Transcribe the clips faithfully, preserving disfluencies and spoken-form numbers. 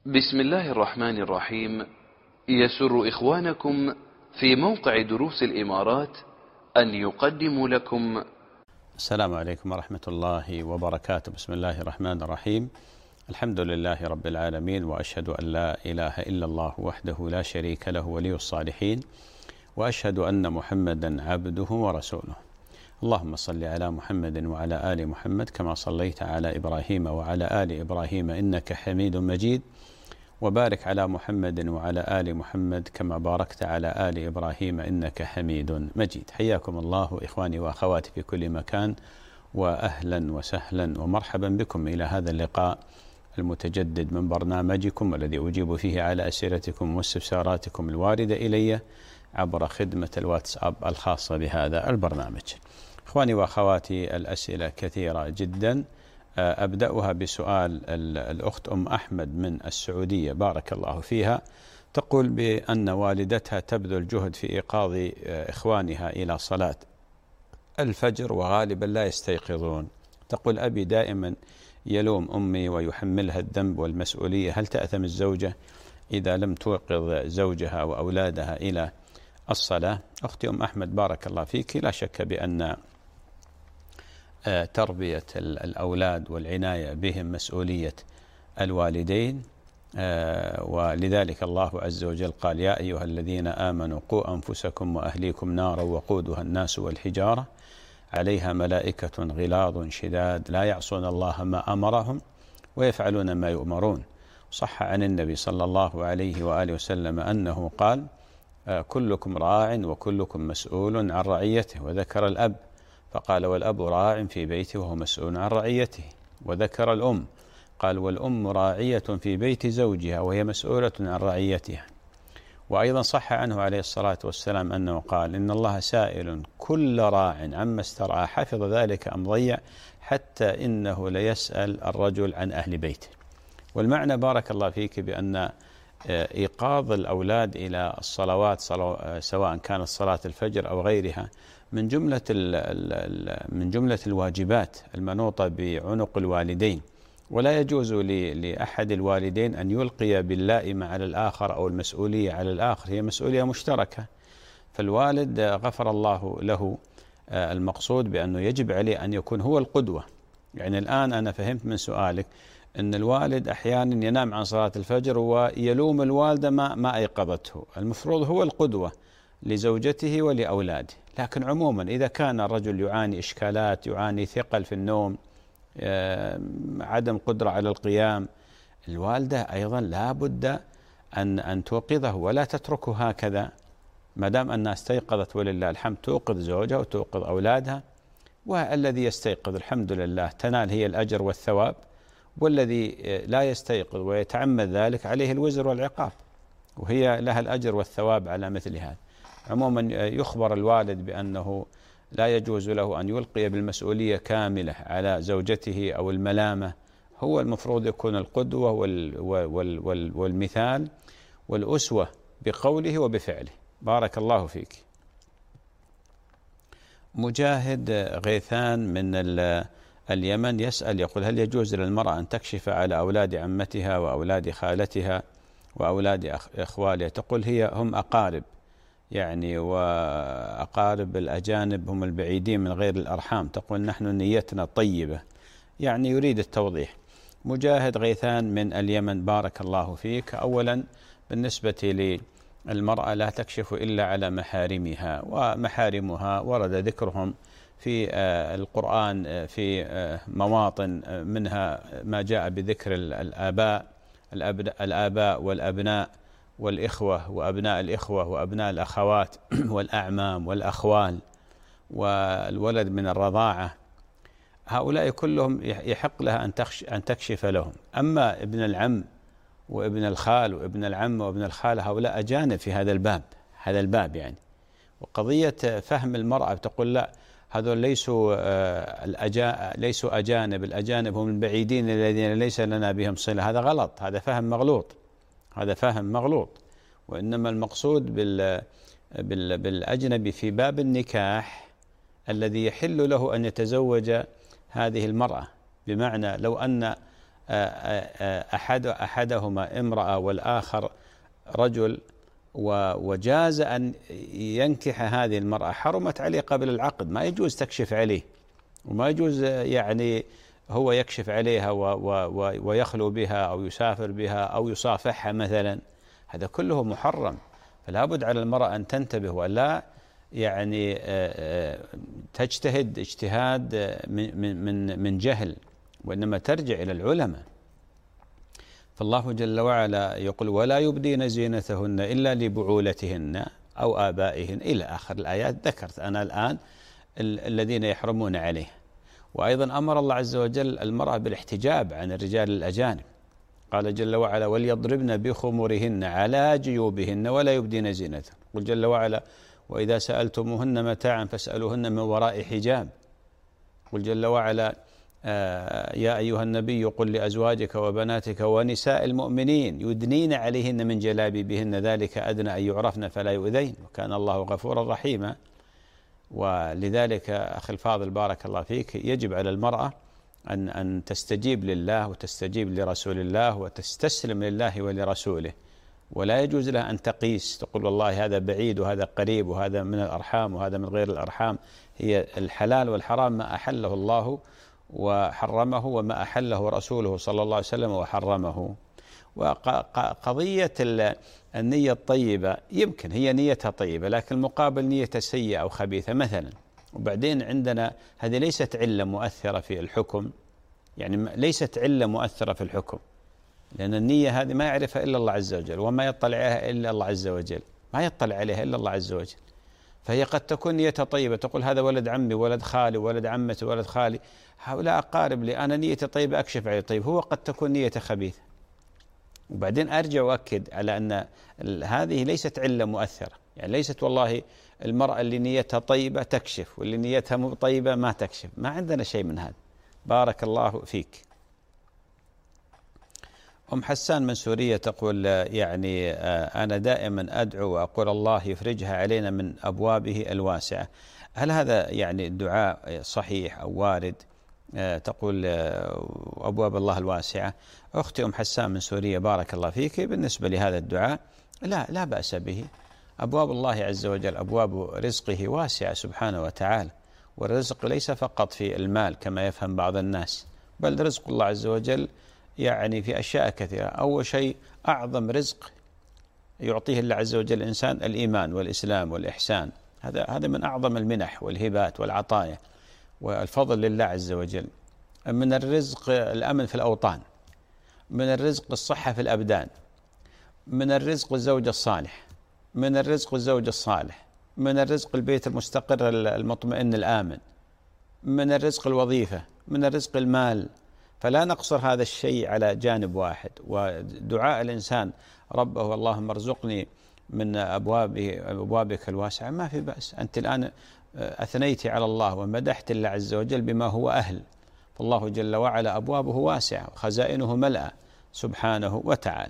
بسم الله الرحمن الرحيم. يسر إخوانكم في موقع دروس الإمارات أن يقدموا لكم. السلام عليكم ورحمة الله وبركاته. بسم الله الرحمن الرحيم. الحمد لله رب العالمين، وأشهد أن لا إله إلا الله وحده لا شريك له ولي الصالحين، وأشهد أن محمدا عبده ورسوله. اللهم صل على محمد وعلى آل محمد كما صليت على إبراهيم وعلى آل إبراهيم إنك حميد مجيد، وبارك على محمد وعلى آل محمد كما باركت على آل إبراهيم إنك حميد مجيد. حياكم الله إخواني وأخواتي في كل مكان، وأهلا وسهلا ومرحبا بكم إلى هذا اللقاء المتجدد من برنامجكم الذي أجيب فيه على أسئلتكم واستفساراتكم الواردة إلي عبر خدمة الواتساب الخاصة بهذا البرنامج. إخواني وأخواتي، الأسئلة كثيرة جدا. أبدأها بسؤال الأخت أم أحمد من السعودية بارك الله فيها، تقول بأن والدتها تبذل جهد في إيقاظ إخوانها إلى صلاة الفجر وغالبا لا يستيقظون. تقول أبي دائما يلوم أمي ويحملها الذنب والمسؤولية، هل تأثم الزوجة إذا لم توقظ زوجها وأولادها إلى الصلاة؟ أختي أم أحمد بارك الله فيك، لا شك بأن تربية الأولاد والعناية بهم مسؤولية الوالدين، ولذلك الله عز وجل قال: يا أيها الذين آمنوا قوا أنفسكم وأهليكم نارا وقودها الناس والحجارة عليها ملائكة غلاظ شداد لا يعصون الله ما أمرهم ويفعلون ما يؤمرون. صح عن النبي صلى الله عليه وآله وسلم أنه قال: كلكم راع وكلكم مسؤول عن رعيته. وذكر الأب فقال: والأب راع في بيته وهو مسؤول عن رعيته. وذكر الأم قال: والأم راعية في بيت زوجها وهي مسؤولة عن رعيتها. وأيضا صح عنه عليه الصلاة والسلام أنه قال: إن الله سائل كل راع عما استرعى حفظ ذلك أم ضيع، حتى إنه ليسأل الرجل عن أهل بيته. والمعنى بارك الله فيك بأن إيقاظ الأولاد إلى الصلوات سواء كانت صلاة الفجر أو غيرها من جملة من جملة الواجبات المنوطة بعنق الوالدين، ولا يجوز لأحد الوالدين أن يلقي باللائمة على الآخر أو المسؤولية على الآخر، هي مسؤولية مشتركة. فالوالد غفر الله له المقصود بأنه يجب عليه أن يكون هو القدوة. يعني الآن أنا فهمت من سؤالك أن الوالد أحيانا ينام عن صلاة الفجر ويلوم الوالدة ما ما أيقظته. المفروض هو القدوة لزوجته ولأولاده. لكن عموما إذا كان الرجل يعاني إشكالات، يعاني ثقل في النوم، عدم قدرة على القيام، الوالدة أيضا لا بد أن أن توقظه ولا تتركه هكذا. ما دام أنها استيقظت ولله الحمد توقظ زوجها وتوقظ أولادها، والذي يستيقظ الحمد لله تنال هي الأجر والثواب، والذي لا يستيقظ ويتعمد ذلك عليه الوزر والعقاب، وهي لها الأجر والثواب على مثل هذا. عموما يخبر الوالد بأنه لا يجوز له أن يلقي بالمسؤولية كاملة على زوجته أو الملامة. هو المفروض يكون القدوة والمثال والأسوة بقوله وبفعله. بارك الله فيك. مجاهد غيثان من اليمن يسأل يقول: هل يجوز للمرأة أن تكشف على أولاد عمتها وأولاد خالتها وأولاد إخوالها؟ تقول هي هم أقارب، يعني وأقارب الأجانب هم البعيدين من غير الأرحام. تقول نحن نيتنا طيبة، يعني يريد التوضيح. مجاهد غيثان من اليمن بارك الله فيك. أولا بالنسبة للمرأة لا تكشف إلا على محارمها، ومحارمها ورد ذكرهم في القرآن في مواطن، منها ما جاء بذكر الآباء الآباء والأبناء والإخوة وأبناء الإخوة وأبناء الأخوات والأعمام والأخوال والولد من الرضاعة. هؤلاء كلهم يحق لها أن تكشف لهم. أما ابن العم وابن الخال وابن العم وابن الخالة هؤلاء أجانب في هذا الباب هذا الباب يعني. وقضية فهم المرأة تقول لا، هذول ليسوا الأجا ليسوا أجانب، الأجانب هم البعيدين الذين ليس لنا بهم صلة. هذا غلط، هذا فهم مغلوط هذا فهم مغلوط وإنما المقصود بال بالأجنبي في باب النكاح الذي يحل له أن يتزوج هذه المرأة. بمعنى لو أن أحد أحدهما امرأة والآخر رجل، وجاز أن ينكح هذه المرأة، حرمت عليه قبل العقد، ما يجوز تكشف عليه، وما يجوز يعني هو يكشف عليها ويخلو بها أو يسافر بها أو يصافحها مثلا، هذا كله محرم. فلا بد على المرأة أن تنتبه ولا يعني تجتهد اجتهاد من من من جهل، وإنما ترجع إلى العلماء. فالله جل وعلا يقول: ولا يبدين زينتهن إلا لبعولتهن أو آبائهن، إلى آخر الآيات. ذكرت أنا الآن الذين يحرمون عليه. وأيضا أمر الله عز وجل المرأة بالاحتجاب عن الرجال الأجانب، قال جل وعلا: وليضربن بخمرهن على جيوبهن ولا يبدين زينتهن. قل جل وعلا: وإذا سألتموهن متاعا فاسألوهن من وراء حجاب. قل جل وعلا: آه يا أيها النبي قل لأزواجك وبناتك ونساء المؤمنين يدنين عليهن من جلابيبهن ذلك أدنى أن يعرفن فلا يؤذين وكان الله غفورا رحيما. ولذلك أخي الفاضل بارك الله فيك، يجب على المرأة أن أن تستجيب لله وتستجيب لرسول الله وتستسلم لله ولرسوله، ولا يجوز لها أن تقيس تقول والله هذا بعيد وهذا قريب وهذا من الأرحام وهذا من غير الأرحام. هي الحلال والحرام ما أحله الله وحرمه، وما أحله رسوله صلى الله عليه وسلم وحرمه. وقضية النية الطيبة يمكن هي نيتها طيبة لكن مقابل نيتها سيئة أو خبيثة مثلا. وبعدين عندنا هذه ليست علة مؤثرة في الحكم، يعني ليست علة مؤثرة في الحكم، لأن النية هذه ما يعرفها إلا الله عز وجل، وما يطلع عليها إلا الله عز وجل، ما يطلع عليها إلا الله عز وجل. فهي قد تكون نيتها طيبة، تقول هذا ولد عمي ولد خالي ولد عمتي ولد خالي، هؤلاء أقارب لي، أنا نيتي طيبة أكشف عليه. طيب هو قد تكون نيته خبيثة. وبعدين أرجع وأكد على أن هذه ليست علة مؤثرة، يعني ليست والله المرأة اللي نيتها طيبة تكشف واللي نيتها مو طيبة ما تكشف، ما عندنا شيء من هذا. بارك الله فيك. أم حسان من سوريا تقول: يعني أنا دائما أدعو وأقول الله يفرجها علينا من أبوابه الواسعة. هل هذا يعني الدعاء صحيح أو وارد؟ تقول أبواب الله الواسعة. أختي أم حسان من سوريا بارك الله فيك، بالنسبة لهذا الدعاء لا لا بأس به. أبواب الله عز وجل أبواب رزقه واسعة سبحانه وتعالى، والرزق ليس فقط في المال كما يفهم بعض الناس، بل رزق الله عز وجل يعني في أشياء كثيرة. أول شيء أعظم رزق يعطيه الله عز وجل الإنسان الإيمان والإسلام والإحسان، هذا هذا من أعظم المنح والهبات والعطايا والفضل لله عز وجل. من الرزق الأمن في الأوطان، من الرزق الصحة في الأبدان، من الرزق الزوج الصالح، من الرزق الزوج الصالح، من الرزق البيت المستقر المطمئن الآمن، من الرزق الوظيفة، من الرزق المال. فلا نقصر هذا الشيء على جانب واحد. ودعاء الإنسان ربه اللهم ارزقني من أبوابه أبوابك الواسعة ما في بأس. أنت الآن أثنيت على الله ومدحت الله عز وجل بما هو أهل، فالله جل وعلا أبوابه واسعة وخزائنه ملأى سبحانه وتعالى.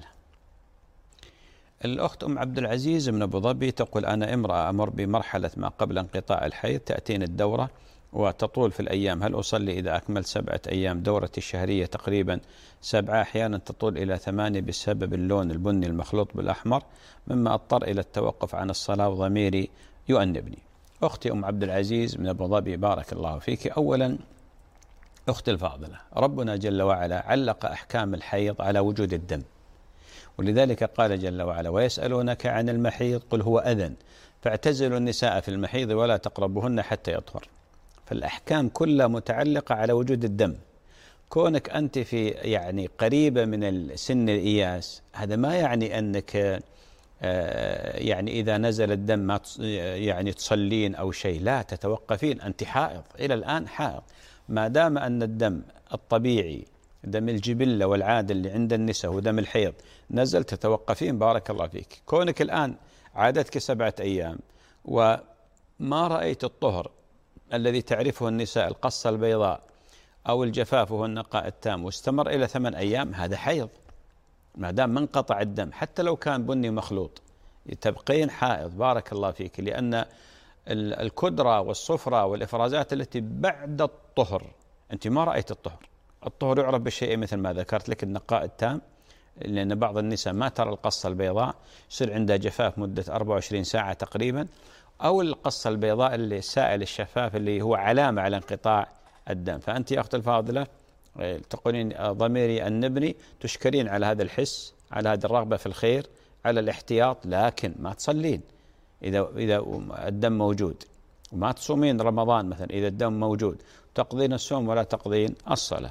الأخت أم عبد العزيز من أبو ظبي تقول: أنا امرأة أمر بمرحلة ما قبل انقطاع الحيض، تأتيني الدورة وتطول في الأيام، هل أصلي إذا أكملت سبعة أيام؟ دورتي الشهرية تقريبا سبعة، أحيانا تطول إلى ثمانية بسبب اللون البني المخلوط بالأحمر، مما أضطر إلى التوقف عن الصلاة وضميري يؤنبني. أختي أم عبد العزيز من أبو ظبي بارك الله فيك. أولا أختي الفاضلة، ربنا جل وعلا علق أحكام الحيض على وجود الدم، ولذلك قال جل وعلا: ويسألونك عن المحيض قل هو أذى فاعتزلوا النساء في المحيض ولا تقربوهن حتى يطهر. فالأحكام كلها متعلقة على وجود الدم. كونك أنت في يعني قريبة من سن الإياس هذا ما يعني أنك يعني إذا نزل الدم ما يعني تصلين أو شيء، لا، تتوقفين، أنت حائض إلى الآن حائض، ما دام أن الدم الطبيعي دم الجبلة والعادة اللي عند النساء ودم الحيض نزل تتوقفين. بارك الله فيك. كونك الآن عادتك سبعة أيام وما رأيت الطهر الذي تعرفه النساء، القصة البيضاء أو الجفاف وهو النقاء التام، واستمر إلى ثمان أيام، هذا حيض ما دام ما انقطع الدم، حتى لو كان بني مخلوط تبقين حائض. بارك الله فيك. لأن الكدرة والصفرة والإفرازات التي بعد الطهر أنت ما رأيت الطهر، الطهر يعرف بالشيء مثل ما ذكرت لك، النقاء التام، لأن بعض النساء ما ترى القصة البيضاء، يصير عندها جفاف مدة أربعة وعشرين ساعة تقريبا، أو القصة البيضاء اللي السائل الشفاف اللي هو علامة على انقطاع الدم. فأنت يا أخت الفاضلة تقولين ضميري النبني، تشكرين على هذا الحس، على هذه الرغبة في الخير، على الاحتياط، لكن ما تصلين إذا إذا الدم موجود، وما تصومين رمضان مثلا إذا الدم موجود، تقضين الصوم ولا تقضين الصلاة.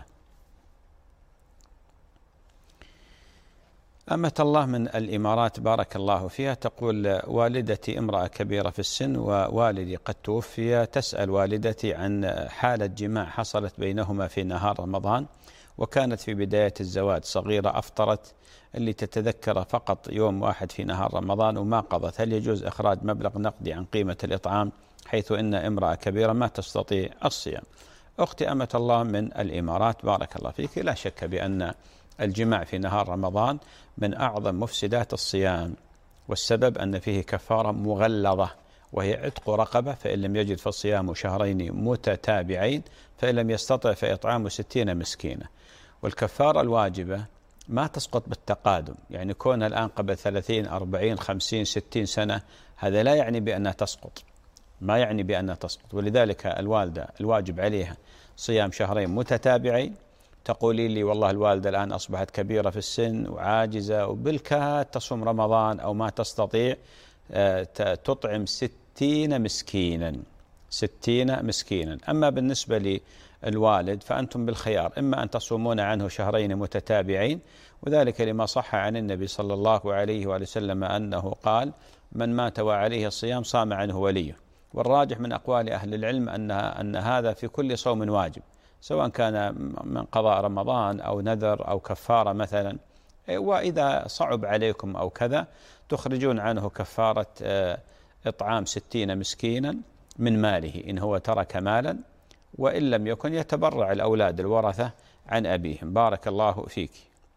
أمة الله من الإمارات بارك الله فيها تقول: والدتي امرأة كبيرة في السن ووالدي قد توفي، تسأل والدتي عن حالة جماع حصلت بينهما في نهار رمضان، وكانت في بداية الزواج صغيرة أفطرت اللي تتذكر فقط يوم واحد في نهار رمضان وما قضت، هل يجوز إخراج مبلغ نقدي عن قيمة الإطعام حيث إن امرأة كبيرة ما تستطيع الصيام؟ أختي أمة الله من الإمارات بارك الله فيك، لا شك بأن الجماع في نهار رمضان من أعظم مفسدات الصيام، والسبب أن فيه كفارة مغلظة وهي عتق رقبة، فإن لم يجد فالصيام شهرين متتابعين، فإن لم يستطع فإطعام ستين مسكينة. والكفارة الواجبة ما تسقط بالتقادم، يعني كون الآن قبل ثلاثين أربعين خمسين ستين سنة هذا لا يعني بأنها تسقط، ما يعني بأنها تسقط. ولذلك الوالدة الواجب عليها صيام شهرين متتابعين. تقولي لي والله الوالدة الآن أصبحت كبيرة في السن وعاجزة وبالكاد تصوم رمضان أو ما تستطيع، تطعم ستين مسكينا ستين مسكينا. أما بالنسبة للوالد فأنتم بالخيار، إما أن تصومون عنه شهرين متتابعين، وذلك لما صح عن النبي صلى الله عليه وآله وسلم أنه قال: من مات وعليه الصيام صام عنه وليه. والراجح من أقوال أهل العلم أن أن هذا في كل صوم واجب، سواء كان من قضاء رمضان أو نذر أو كفارة مثلا. وإذا صعب عليكم أو كذا تخرجون عنه كفارة إطعام ستين مسكينا من ماله إن هو ترك مالا، وإن لم يكن يتبرع الأولاد الورثة عن أبيهم. بارك الله فيك.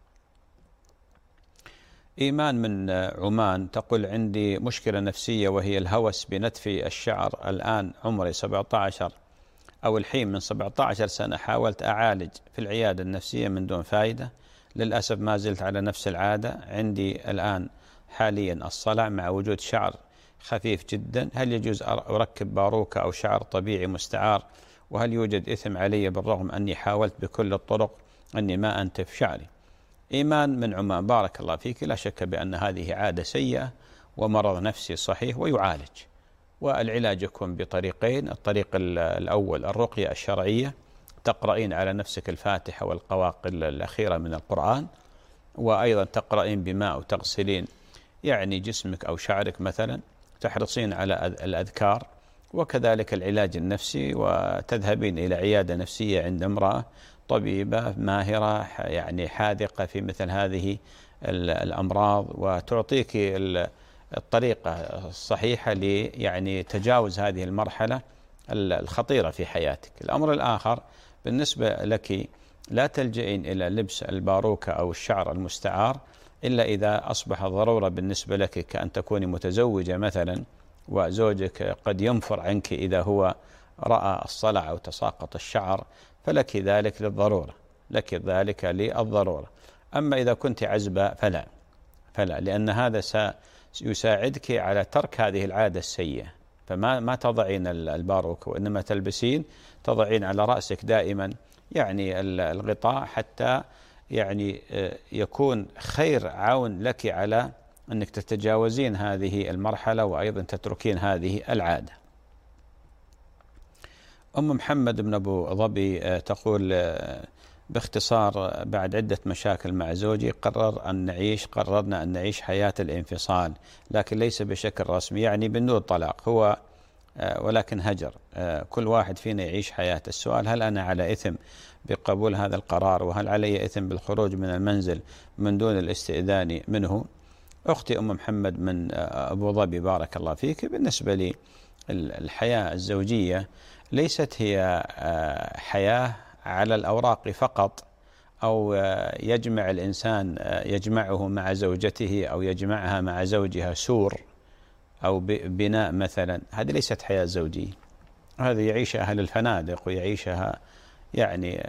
إيمان من عمان تقول: عندي مشكلة نفسية وهي الهوس بنتف الشعر، الآن عمري سبعة عشر أو الحين من سبعة عشر سنة، حاولت أعالج في العيادة النفسية من دون فائدة، للأسف ما زلت على نفس العادة. عندي الآن حاليا الصلع مع وجود شعر خفيف جدا، هل يجوز أركب باروكة أو شعر طبيعي مستعار؟ وهل يوجد إثم علي بالرغم أني حاولت بكل الطرق أني ما أنتف شعري؟ إيمان من عمان بارك الله فيك، لا شك بأن هذه عادة سيئة ومرض نفسي صحيح ويعالج، والعلاج يكون بطريقين: الطريق الأول الرقية الشرعية، تقرأين على نفسك الفاتحة والقواقل الأخيرة من القرآن، وأيضا تقرأين بماء وتغسلين يعني جسمك أو شعرك مثلا، تحرصين على الأذكار، وكذلك العلاج النفسي، وتذهبين إلى عيادة نفسية عند امرأة طبيبة ماهرة يعني حاذقة في مثل هذه الأمراض، وتعطيك الطريقة الصحيحة لي يعني تجاوز هذه المرحلة الخطيرة في حياتك. الأمر الآخر بالنسبة لك، لا تلجئين إلى لبس الباروكة أو الشعر المستعار إلا إذا أصبح ضرورة بالنسبة لك، كأن تكوني متزوجة مثلا وزوجك قد ينفر عنك إذا هو رأى الصلع أو تساقط الشعر، فلك ذلك للضرورة، لك ذلك للضرورة. أما إذا كنت عزبة فلا فلا لأن هذا سيساعدك على ترك هذه العادة السيئة. فما ما تضعين الباروكة، وإنما تلبسين تضعين على رأسك دائما يعني الغطاء، حتى يعني يكون خير عون لك على أنك تتجاوزين هذه المرحلة وأيضا تتركين هذه العادة. أم محمد بن أبو ظبي تقول: باختصار، بعد عدة مشاكل مع زوجي قرر أن نعيش قررنا أن نعيش حياة الانفصال، لكن ليس بشكل رسمي يعني بالنور طلاق هو ولكن هجر، كل واحد فينا يعيش حياته. السؤال: هل أنا على إثم بقبول هذا القرار؟ وهل علي إثم بالخروج من المنزل من دون الاستئذان منه؟ أختي أم محمد من أبو ظبي بارك الله فيك، بالنسبة لي الحياة الزوجية ليست هي حياة على الأوراق فقط، أو يجمع الإنسان يجمعه مع زوجته أو يجمعها مع زوجها سور أو بناء مثلا. هذه ليست حياة زوجية، هذه يعيشها أهل الفنادق ويعيشها يعني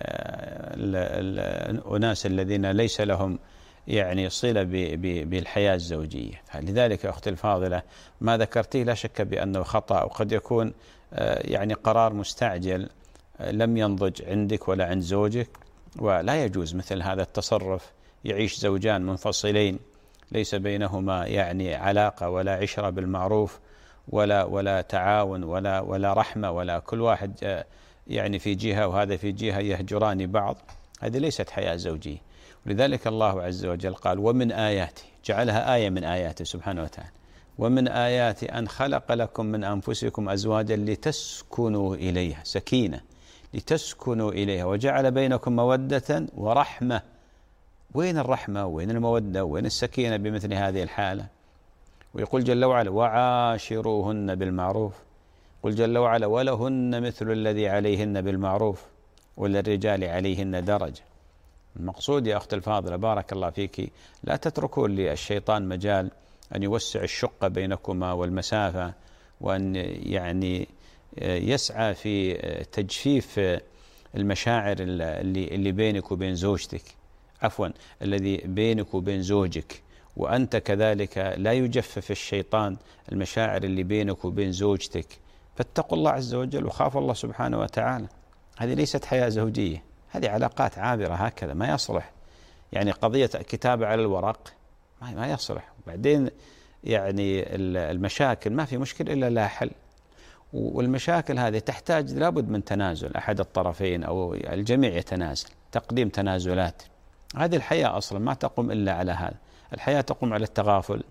الأناس الذين ليس لهم يعني صلة بالحياة الزوجية. فلذلك أختي الفاضلة ما ذكرتيه لا شك بأنه خطأ، وقد يكون يعني قرار مستعجل لم ينضج عندك ولا عند زوجك، ولا يجوز مثل هذا التصرف. يعيش زوجان منفصلين ليس بينهما يعني علاقة ولا عشرة بالمعروف ولا ولا تعاون ولا ولا رحمة، ولا كل واحد يعني في جهة وهذا في جهة يهجران بعض، هذه ليست حياة زوجية. ولذلك الله عز وجل قال: ومن آياته، جعلها آية من آياته سبحانه وتعالى: ومن آياته أن خلق لكم من أنفسكم أزواجا لتسكنوا إليها، سكينة، لتسكنوا إليها، وجعل بينكم مودة ورحمة. وين الرحمة وين المودة وين السكينة بمثل هذه الحالة؟ ويقول جل وعلا: وعاشروهن بالمعروف. قل جل وعلا: ولهن مثل الذي عليهن بالمعروف وللرجال عليهن درجة. المقصود يا أخت الفاضلة بارك الله فيك، لا تتركون للشيطان مجال أن يوسع الشقة بينكما والمسافة، وأن يعني يسعى في تجفيف المشاعر اللي, اللي بينك وبين زوجتك، عفوا الذي بينك وبين زوجك، وأنت كذلك لا يجفف الشيطان المشاعر اللي بينك وبين زوجتك. فاتقوا الله عز وجل وخافوا الله سبحانه وتعالى. هذه ليست حياة زوجية، هذه علاقات عابرة هكذا، ما يصلح يعني قضية كتابة على الورق، ما يصلح. وبعدين يعني المشاكل ما في مشكلة إلا لها حل، والمشاكل هذه تحتاج لابد من تنازل أحد الطرفين أو الجميع يتنازل، تقديم تنازلات. هذه الحياة أصلا ما تقوم إلا على هذا. الحياة تقوم على التغافل،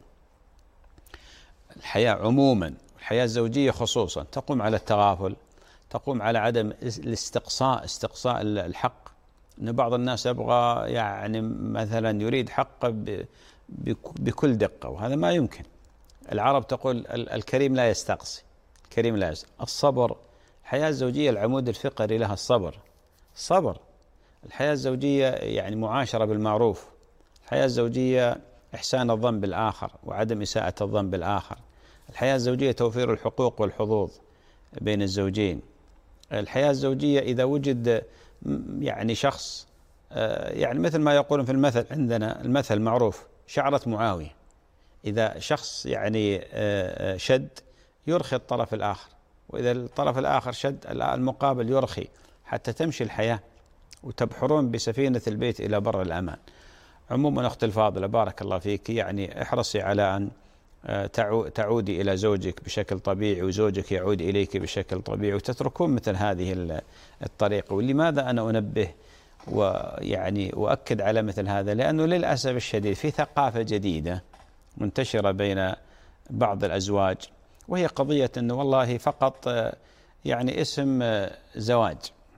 الحياة عموما الحياة الزوجية خصوصا تقوم على التغافل، تقوم على عدم الاستقصاء، استقصاء الحق. أن بعض الناس يبغى يعني مثلا يريد حقه بكل دقة، وهذا ما يمكن. العرب تقول: الكريم لا يستقصي، الكريم لا يستقصي. الصبر، الحياة الزوجية العمود الفقري لها الصبر، الصبر. الحياة الزوجية يعني معاشرة بالمعروف، الحياة الزوجية إحسان الظن بالآخر وعدم إساءة الظن بالآخر، الحياة الزوجية توفير الحقوق والحظوظ بين الزوجين. الحياة الزوجية إذا وجد يعني شخص يعني مثل ما يقولون في المثل، عندنا المثل معروف: شعرة معاوية. إذا شخص يعني شد يرخي الطرف الآخر، وإذا الطرف الآخر شد المقابل يرخي، حتى تمشي الحياة وتبحرون بسفينة البيت إلى بر الأمان. عموما أختي الفاضلة بارك الله فيك، يعني احرصي على أن تعودي إلى زوجك بشكل طبيعي وزوجك يعود إليك بشكل طبيعي، وتتركون مثل هذه الطريقة. ولماذا أنا أنبه ويعني أؤكد على مثل هذا؟ لأنه للأسف الشديد في ثقافة جديدة منتشرة بين بعض الأزواج، وهي قضية أنه والله فقط يعني اسم زواج،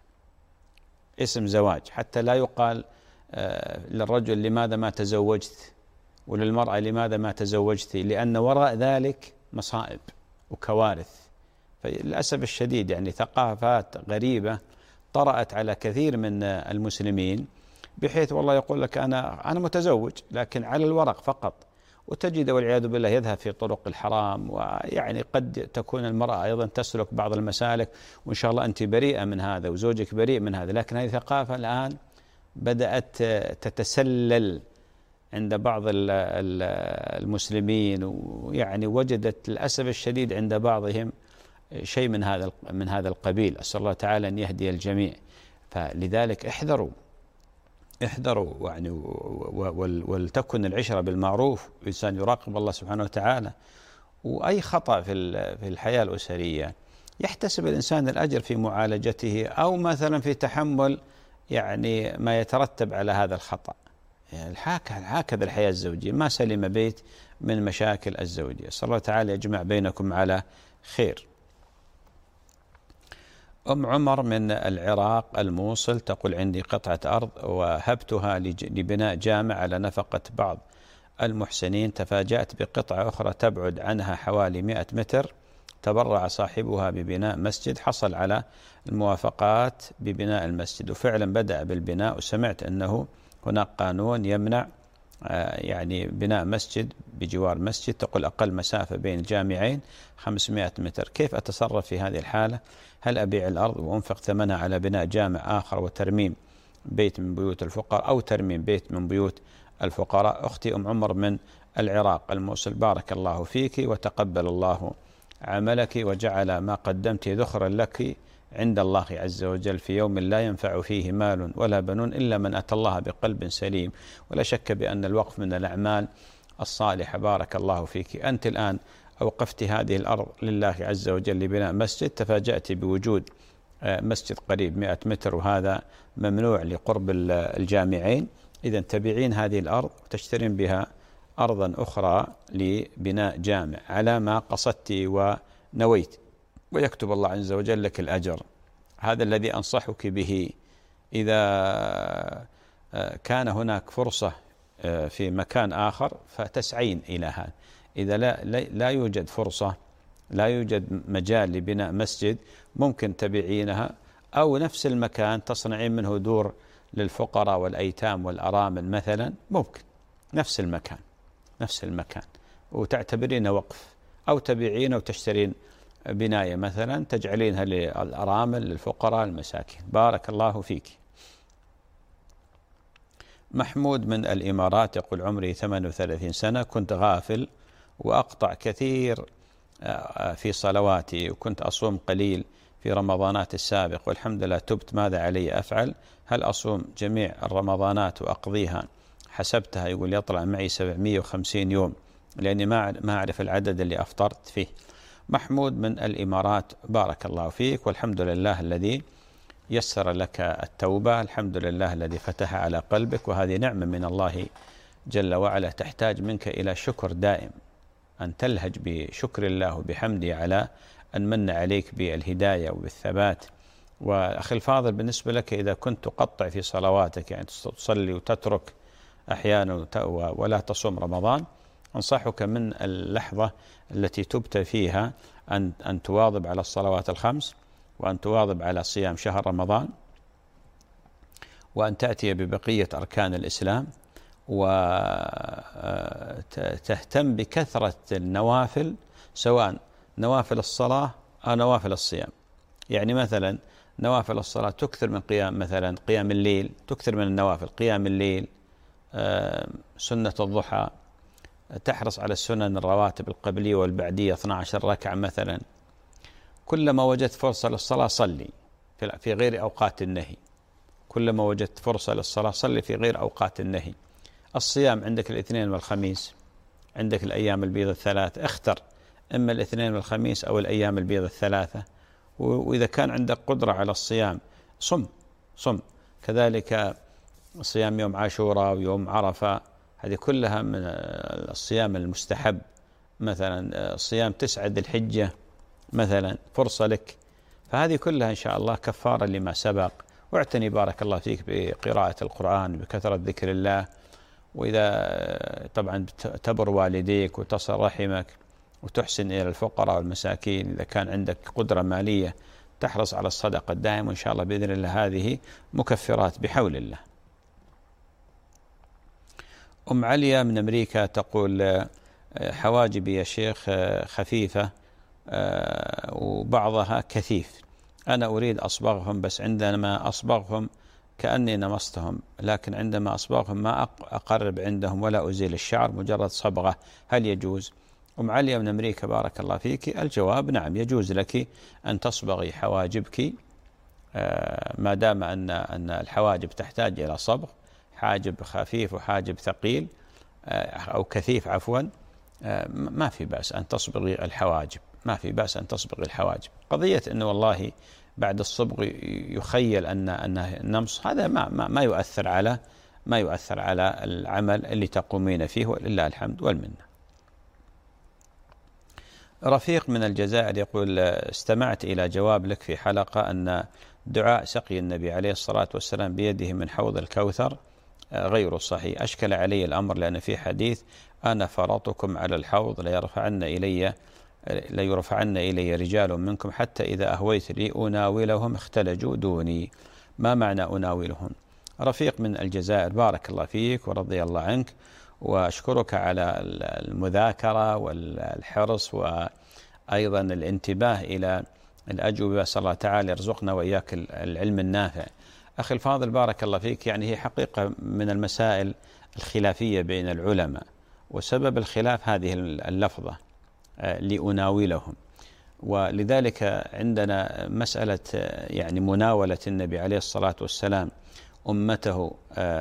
اسم زواج، حتى لا يقال للرجل لماذا ما تزوجت، وللمرأة لماذا ما تزوجت، لأن وراء ذلك مصائب وكوارث. فللأسف الشديد يعني ثقافات غريبة طرأت على كثير من المسلمين، بحيث والله يقول لك أنا أنا متزوج لكن على الورق فقط، وتجد والعياذ بالله يذهب في طرق الحرام. ويعني قد تكون المرأة أيضا تسلك بعض المسالك، وإن شاء الله أنت بريئة من هذا وزوجك بريء من هذا، لكن هذه ثقافة الآن بدأت تتسلل عند بعض المسلمين، ويعني وجدت للأسف الشديد عند بعضهم شيء من هذا من هذا القبيل. أسأل الله تعالى أن يهدي الجميع. فلذلك احذروا احذروا يعني، ولتكن العشرة بالمعروف، الإنسان يراقب الله سبحانه وتعالى. وأي خطأ في في الحياة الأسرية يحتسب الإنسان الأجر في معالجته، أو مثلا في تحمل يعني ما يترتب على هذا الخطأ. يعني هكذا الحياة الزوجية، ما سلم بيت من مشاكل الزوجية. صلى الله تعالى يجمع بينكم على خير. أم عمر من العراق الموصل تقول: عندي قطعة أرض وهبتها لبناء جامع على نفقة بعض المحسنين، تفاجأت بقطعة أخرى تبعد عنها حوالي مئة متر، تبرع صاحبها ببناء مسجد، حصل على الموافقات ببناء المسجد وفعلا بدأ بالبناء، وسمعت أنه هناك قانون يمنع يعني بناء مسجد بجوار مسجد، تقول أقل مسافة بين الجامعين خمسمائة متر، كيف أتصرف في هذه الحالة؟ هل أبيع الأرض وأنفق ثمنها على بناء جامع آخر وترميم بيت من بيوت الفقراء، أو ترميم بيت من بيوت الفقراء؟ أختي أم عمر من العراق الموصل، بارك الله فيك وتقبل الله عملك وجعل ما قدمت ذخرا لك عند الله عز وجل في يوم لا ينفع فيه مال ولا بنون إلا من أتى الله بقلب سليم. ولا شك بأن الوقف من الأعمال الصالحة. بارك الله فيك. أنت الآن أوقفت هذه الأرض لله عز وجل لبناء مسجد، تفاجأت بوجود مسجد قريب مئة متر وهذا ممنوع لقرب الجامعين، إذا تبيعين هذه الأرض وتشترين بها أرضا أخرى لبناء جامع على ما قصدت ونويت، ويكتب الله عز وجل لك الأجر. هذا الذي أنصحك به. إذا كان هناك فرصة في مكان آخر فتسعين إلى هذا. إذا لا, لا يوجد فرصة، لا يوجد مجال لبناء مسجد، ممكن تبيعينها، أو نفس المكان تصنعين منه دور للفقراء والأيتام والأرامل مثلا، ممكن نفس المكان نفس المكان وتعتبرين وقف، أو تبيعين وتشترين بناية مثلا تجعلينها للأرامل للفقراء المساكين. بارك الله فيك. محمود من الإمارات يقول عمري ثمانية وثلاثين سنة، كنت غافل وأقطع كثير في صلواتي، وكنت أصوم قليل في رمضانات السابق، والحمد لله تبت، ماذا علي أفعل؟ هل أصوم جميع الرمضانات وأقضيها حسبتها؟ يقول يطلع معي سبعمائة وخمسين يوم لأني ما ما أعرف العدد اللي أفطرت فيه. محمود من الإمارات، بارك الله فيك، والحمد لله الذي يسر لك التوبة، الحمد لله الذي فتح على قلبك، وهذه نعمة من الله جل وعلا تحتاج منك إلى شكر دائم، أن تلهج بشكر الله وبحمده على أن من عليك بالهداية وبالثبات. وأخي الفاضل، بالنسبة لك إذا كنت تقطع في صلواتك، يعني تصلي وتترك أحيانا ولا تصوم رمضان، أنصحك من اللحظة التي تبت فيها أن أن تواظب على الصلوات الخمس، وأن تواظب على صيام شهر رمضان، وأن تأتي ببقية أركان الإسلام، وتهتم بكثرة النوافل، سواء نوافل الصلاة أو نوافل الصيام. يعني مثلا نوافل الصلاة تكثر من قيام، مثلا قيام الليل، تكثر من النوافل، قيام الليل، سنة الضحى، تحرص على السنن الرواتب القبلية والبعدية اثنتي عشرة ركعة مثلا. كلما وجدت فرصة للصلاة صلي في غير أوقات النهي، كلما وجدت فرصة للصلاة صلي في غير أوقات النهي. الصيام عندك الاثنين والخميس، عندك الأيام البيض الثلاثة، اختر إما الاثنين والخميس أو الأيام البيض الثلاثة. وإذا كان عندك قدرة على الصيام صم صم كذلك صيام يوم عاشوراء ويوم عرفة، هذه كلها من الصيام المستحب. مثلا صيام تسعة ذي الحجة مثلا فرصة لك، فهذه كلها إن شاء الله كفارة لما سبق. واعتني بارك الله فيك بقراءة القرآن، بكثرة ذكر الله، وإذا طبعا تبر والديك وتصل رحمك وتحسن إلى الفقراء والمساكين، إذا كان عندك قدرة مالية تحرص على الصدقة الدائمة، وإن شاء الله بإذن الله هذه مكفرات بحول الله. أم عليا من أمريكا تقول حواجبي يا شيخ خفيفة وبعضها كثيف، أنا أريد أصبغهم، بس عندما أصبغهم كأني نمصتهم، لكن عندما أصبغهم ما أقرب عندهم ولا أزيل الشعر، مجرد صبغة، هل يجوز؟ أم عليا من أمريكا بارك الله فيك، الجواب نعم، يجوز لك أن تصبغي حواجبك ما دام أن أن الحواجب تحتاج إلى صبغ، حاجب خفيف وحاجب ثقيل أو كثيف عفوا، ما في بأس أن تصبغي الحواجب، ما في بأس أن تصبغي الحواجب. قضية أنه والله بعد الصبغ يخيل أن أنه نمص، هذا ما ما ما يؤثر على ما يؤثر على العمل اللي تقومين فيه، ولله الحمد والمنة. رفيق من الجزائر يقول استمعت إلى جواب لك في حلقة أن دعاء سقي النبي عليه الصلاة والسلام بيده من حوض الكوثر غير صحيح، أشكل علي الأمر، لأن في حديث أنا فرطكم على الحوض ليرفعن إلي ليرفعن إلي رجال منكم حتى إذا أهويت لي أناولهم اختلجوا دوني. ما معنى أناولهم؟ رفيق من الجزائر بارك الله فيك ورضي الله عنك، وأشكرك على المذاكرة والحرص وأيضا الانتباه إلى الأجوبة. أسأل الله تعالى يرزقنا وإياك العلم النافع. أخي الفاضل بارك الله فيك، يعني هي حقيقة من المسائل الخلافية بين العلماء، وسبب الخلاف هذه اللفظة لأناولهم، ولذلك عندنا مسألة يعني مناولة النبي عليه الصلاة والسلام أمته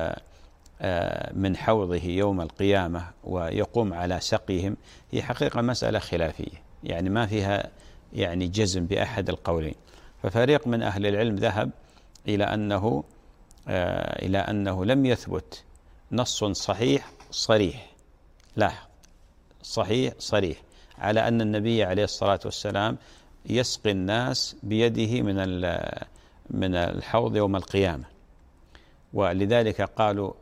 من حوضه يوم القيامة ويقوم على سقيهم، هي حقيقة مسألة خلافية، يعني ما فيها يعني جزم بأحد القولين. ففريق من أهل العلم ذهب إلى أنه إلى أنه لم يثبت نص صحيح صريح، لاحظ صحيح صريح، على أن النبي عليه الصلاة والسلام يسقي الناس بيده من من الحوض يوم القيامة. ولذلك قالوا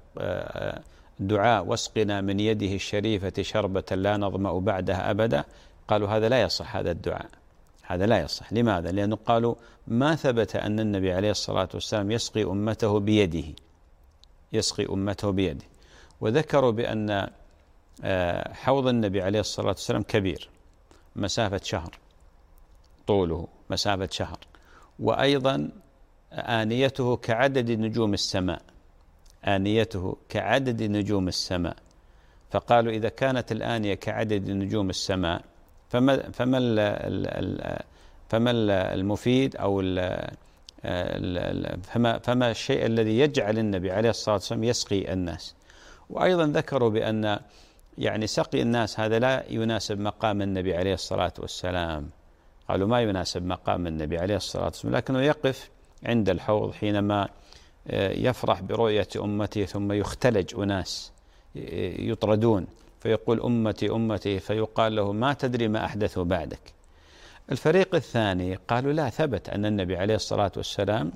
دعاء واسقنا من يده الشريفة شربة لا نظمأ بعدها أبدا، قالوا هذا لا يصح، هذا الدعاء هذا لا يصح. لماذا؟ لأنه قالوا ما ثبت أن النبي عليه الصلاة والسلام يسقي أمته بيده، يسقي أمته بيده. وذكروا بأن حوض النبي عليه الصلاة والسلام كبير، مسافة شهر، طوله مسافة شهر، وأيضا آنيته كعدد نجوم السماء، آنيته كعدد نجوم السماء. فقالوا إذا كانت الآنية كعدد نجوم السماء فما فما فما المفيد أو فما فما الشيء الذي يجعل النبي عليه الصلاة والسلام يسقي الناس. وأيضا ذكروا بأن يعني سقي الناس هذا لا يناسب مقام النبي عليه الصلاة والسلام، قالوا ما يناسب مقام النبي عليه الصلاة والسلام، لكنه يقف عند الحوض حينما يفرح برؤية أمته ثم يختلج أناس يطردون فيقول أمتي أمتي، فيقال له ما تدري ما أحدثوا بعدك. الفريق الثاني قالوا لا، ثبت أن النبي عليه الصلاة والسلام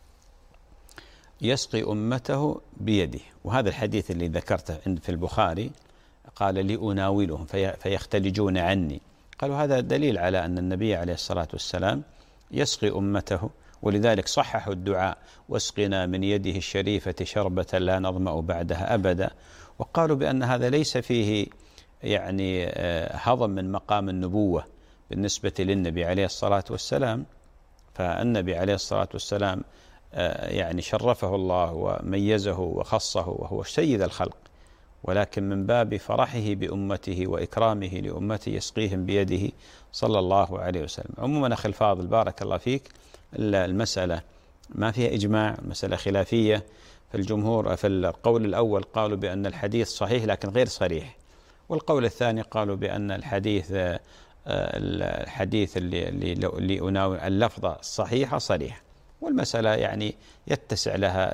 يسقي أمته بيده، وهذا الحديث اللي ذكرته في البخاري قال لأناولهم فيختلجون عني، قالوا هذا دليل على أن النبي عليه الصلاة والسلام يسقي أمته، ولذلك صححوا الدعاء واسقنا من يده الشريفة شربة لا نظمأ بعدها أبدا. وقالوا بأن هذا ليس فيه يعني هضم من مقام النبوة بالنسبة للنبي عليه الصلاة والسلام، فالنبي عليه الصلاة والسلام يعني شرفه الله وميزه وخصه وهو سيد الخلق، ولكن من باب فرحه بأمته وإكرامه لأمته يسقيهم بيده صلى الله عليه وسلم. عموما أخي الفاضل بارك الله فيك، المسألة ما فيها إجماع، مسألة خلافية. في الجمهور في القول الأول قالوا بأن الحديث صحيح لكن غير صريح، والقول الثاني قالوا بأن الحديث الحديث اللي اللي أناول اللفظة الصحيحة صريحة، والمسألة يعني يتسع لها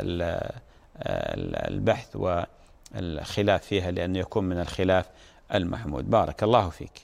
البحث والخلاف فيها لأنه يكون من الخلاف المحمود. بارك الله فيك.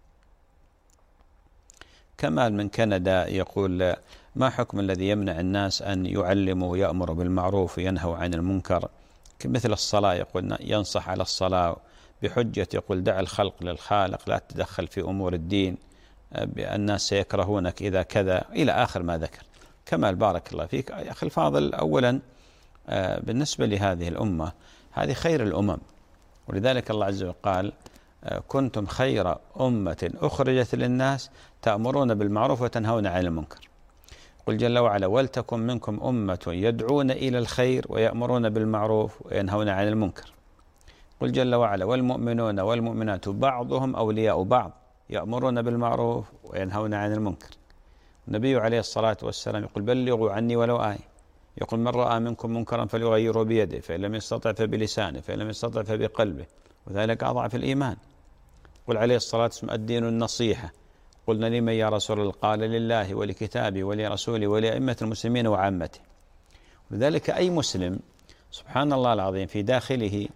كمال من كندا يقول ما حكم الذي يمنع الناس أن يعلموا ويأمروا بالمعروف وينهوا عن المنكر مثل الصلاة؟ يقول ينصح على الصلاة بحجة يقول دع الخلق للخالق، لا تتدخل في أمور الدين، الناس سيكرهونك إذا كذا إلى آخر ما ذكر. كمال بارك الله فيك. يا أخي الفاضل، أولا بالنسبة لهذه الأمة هذه خير الأمم، ولذلك الله عز وجل قال كنتم خير أمة أخرجت للناس تأمرون بالمعروف وتنهون عن المنكر. قل جل وعلا ولتكن منكم أمة يدعون إلى الخير ويأمرون بالمعروف وينهون عن المنكر. قل جل وعلا والمؤمنون والمؤمنات بعضهم أولياء بعض يأمرون بالمعروف وينهون عن المنكر. النبي عليه الصلاة والسلام يقول بلغوا عني ولو آية، يقول من رأى منكم منكرا فليغيره بيده فإن لم يستطع فبلسانه فإن لم يستطع فبقلبه وذلك أضعف الإيمان. قل عليه الصلاة والسلام الدين النصيحة. قلنا لمن يا رسول الله؟ قال لله ولكتابه ولرسوله ولأئمة المسلمين وعامته. ولذلك أي مسلم سبحان الله العظيم في داخله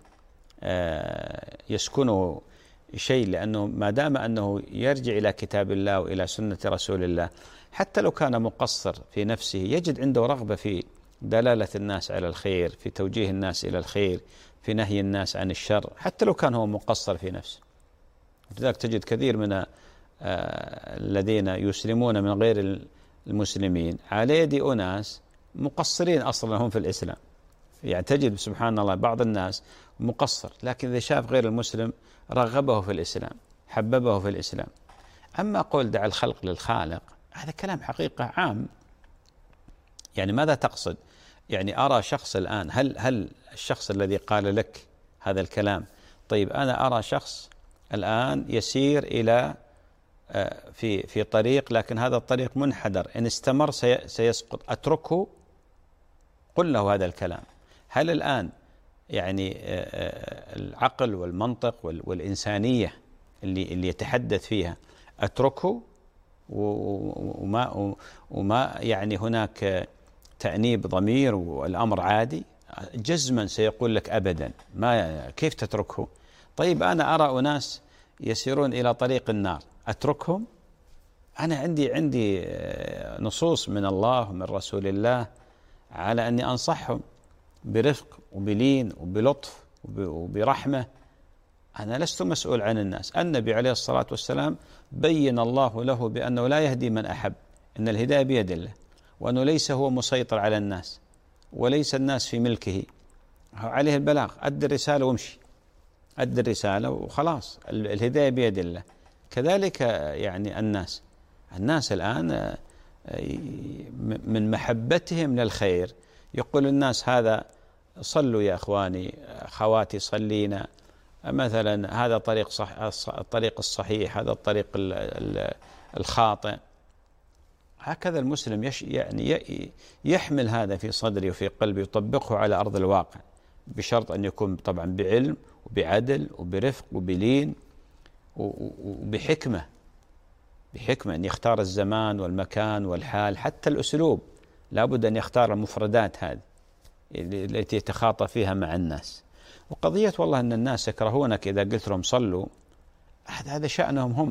يسكنه شيء، لأنه ما دام أنه يرجع إلى كتاب الله وإلى سنة رسول الله حتى لو كان مقصر في نفسه يجد عنده رغبة في دلالة الناس على الخير، في توجيه الناس إلى الخير، في نهي الناس عن الشر، حتى لو كان هو مقصر في نفسه. لذلك تجد كثير من الذين يسلمون من غير المسلمين على يد أناس مقصرين أصلا هم في الإسلام، يعني تجد سبحان الله بعض الناس مقصر، لكن إذا شاف غير المسلم رغبه في الإسلام، حببه في الإسلام. أما قول دع الخلق للخالق، هذا كلام حقيقة عام. يعني ماذا تقصد؟ يعني أرى شخص الآن، هل هل الشخص الذي قال لك هذا الكلام، طيب أنا أرى شخص الآن يسير إلى في في طريق، لكن هذا الطريق منحدر، إن استمر سيسقط، أتركه؟ قل له هذا الكلام. هل الآن يعني العقل والمنطق والإنسانية اللي اللي يتحدث فيها أتركه وما وما يعني هناك تأنيب ضمير والأمر عادي؟ جزما سيقول لك أبدا، ما كيف تتركه؟ طيب أنا أرى أناس يسيرون إلى طريق النار، أتركهم؟ أنا عندي عندي نصوص من الله ومن رسول الله على أني أنصحهم برفق وبلين وبلطف وبرحمة. أنا لست مسؤول عن الناس. النبي عليه الصلاة والسلام بين الله له بأنه لا يهدي من أحب، إن الهداية بيد الله، وأنه ليس هو مسيطر على الناس، وليس الناس في ملكه، عليه البلاغ، أدي الرسالة وامشي، أدي الرسالة وخلاص، الهداية بيد الله. كذلك يعني الناس الناس الآن من محبتهم للخير يقول الناس هذا صلوا يا أخواني، خواتي صلينا، مثلا هذا طريق صح الطريق الصحيح، هذا الطريق الخاطئ. هكذا المسلم يش يعني يحمل هذا في صدره وفي قلبه، يطبقه على أرض الواقع، بشرط أن يكون طبعا بعلم وبعدل وبرفق وبلين وبحكمة، بحكمة أن يختار الزمان والمكان والحال، حتى الأسلوب لابد أن يختار المفردات هذه التي يتخاطى فيها مع الناس. وقضية والله أن الناس يكرهونك إذا قلت لهم صلوا، هذا شأنهم هم.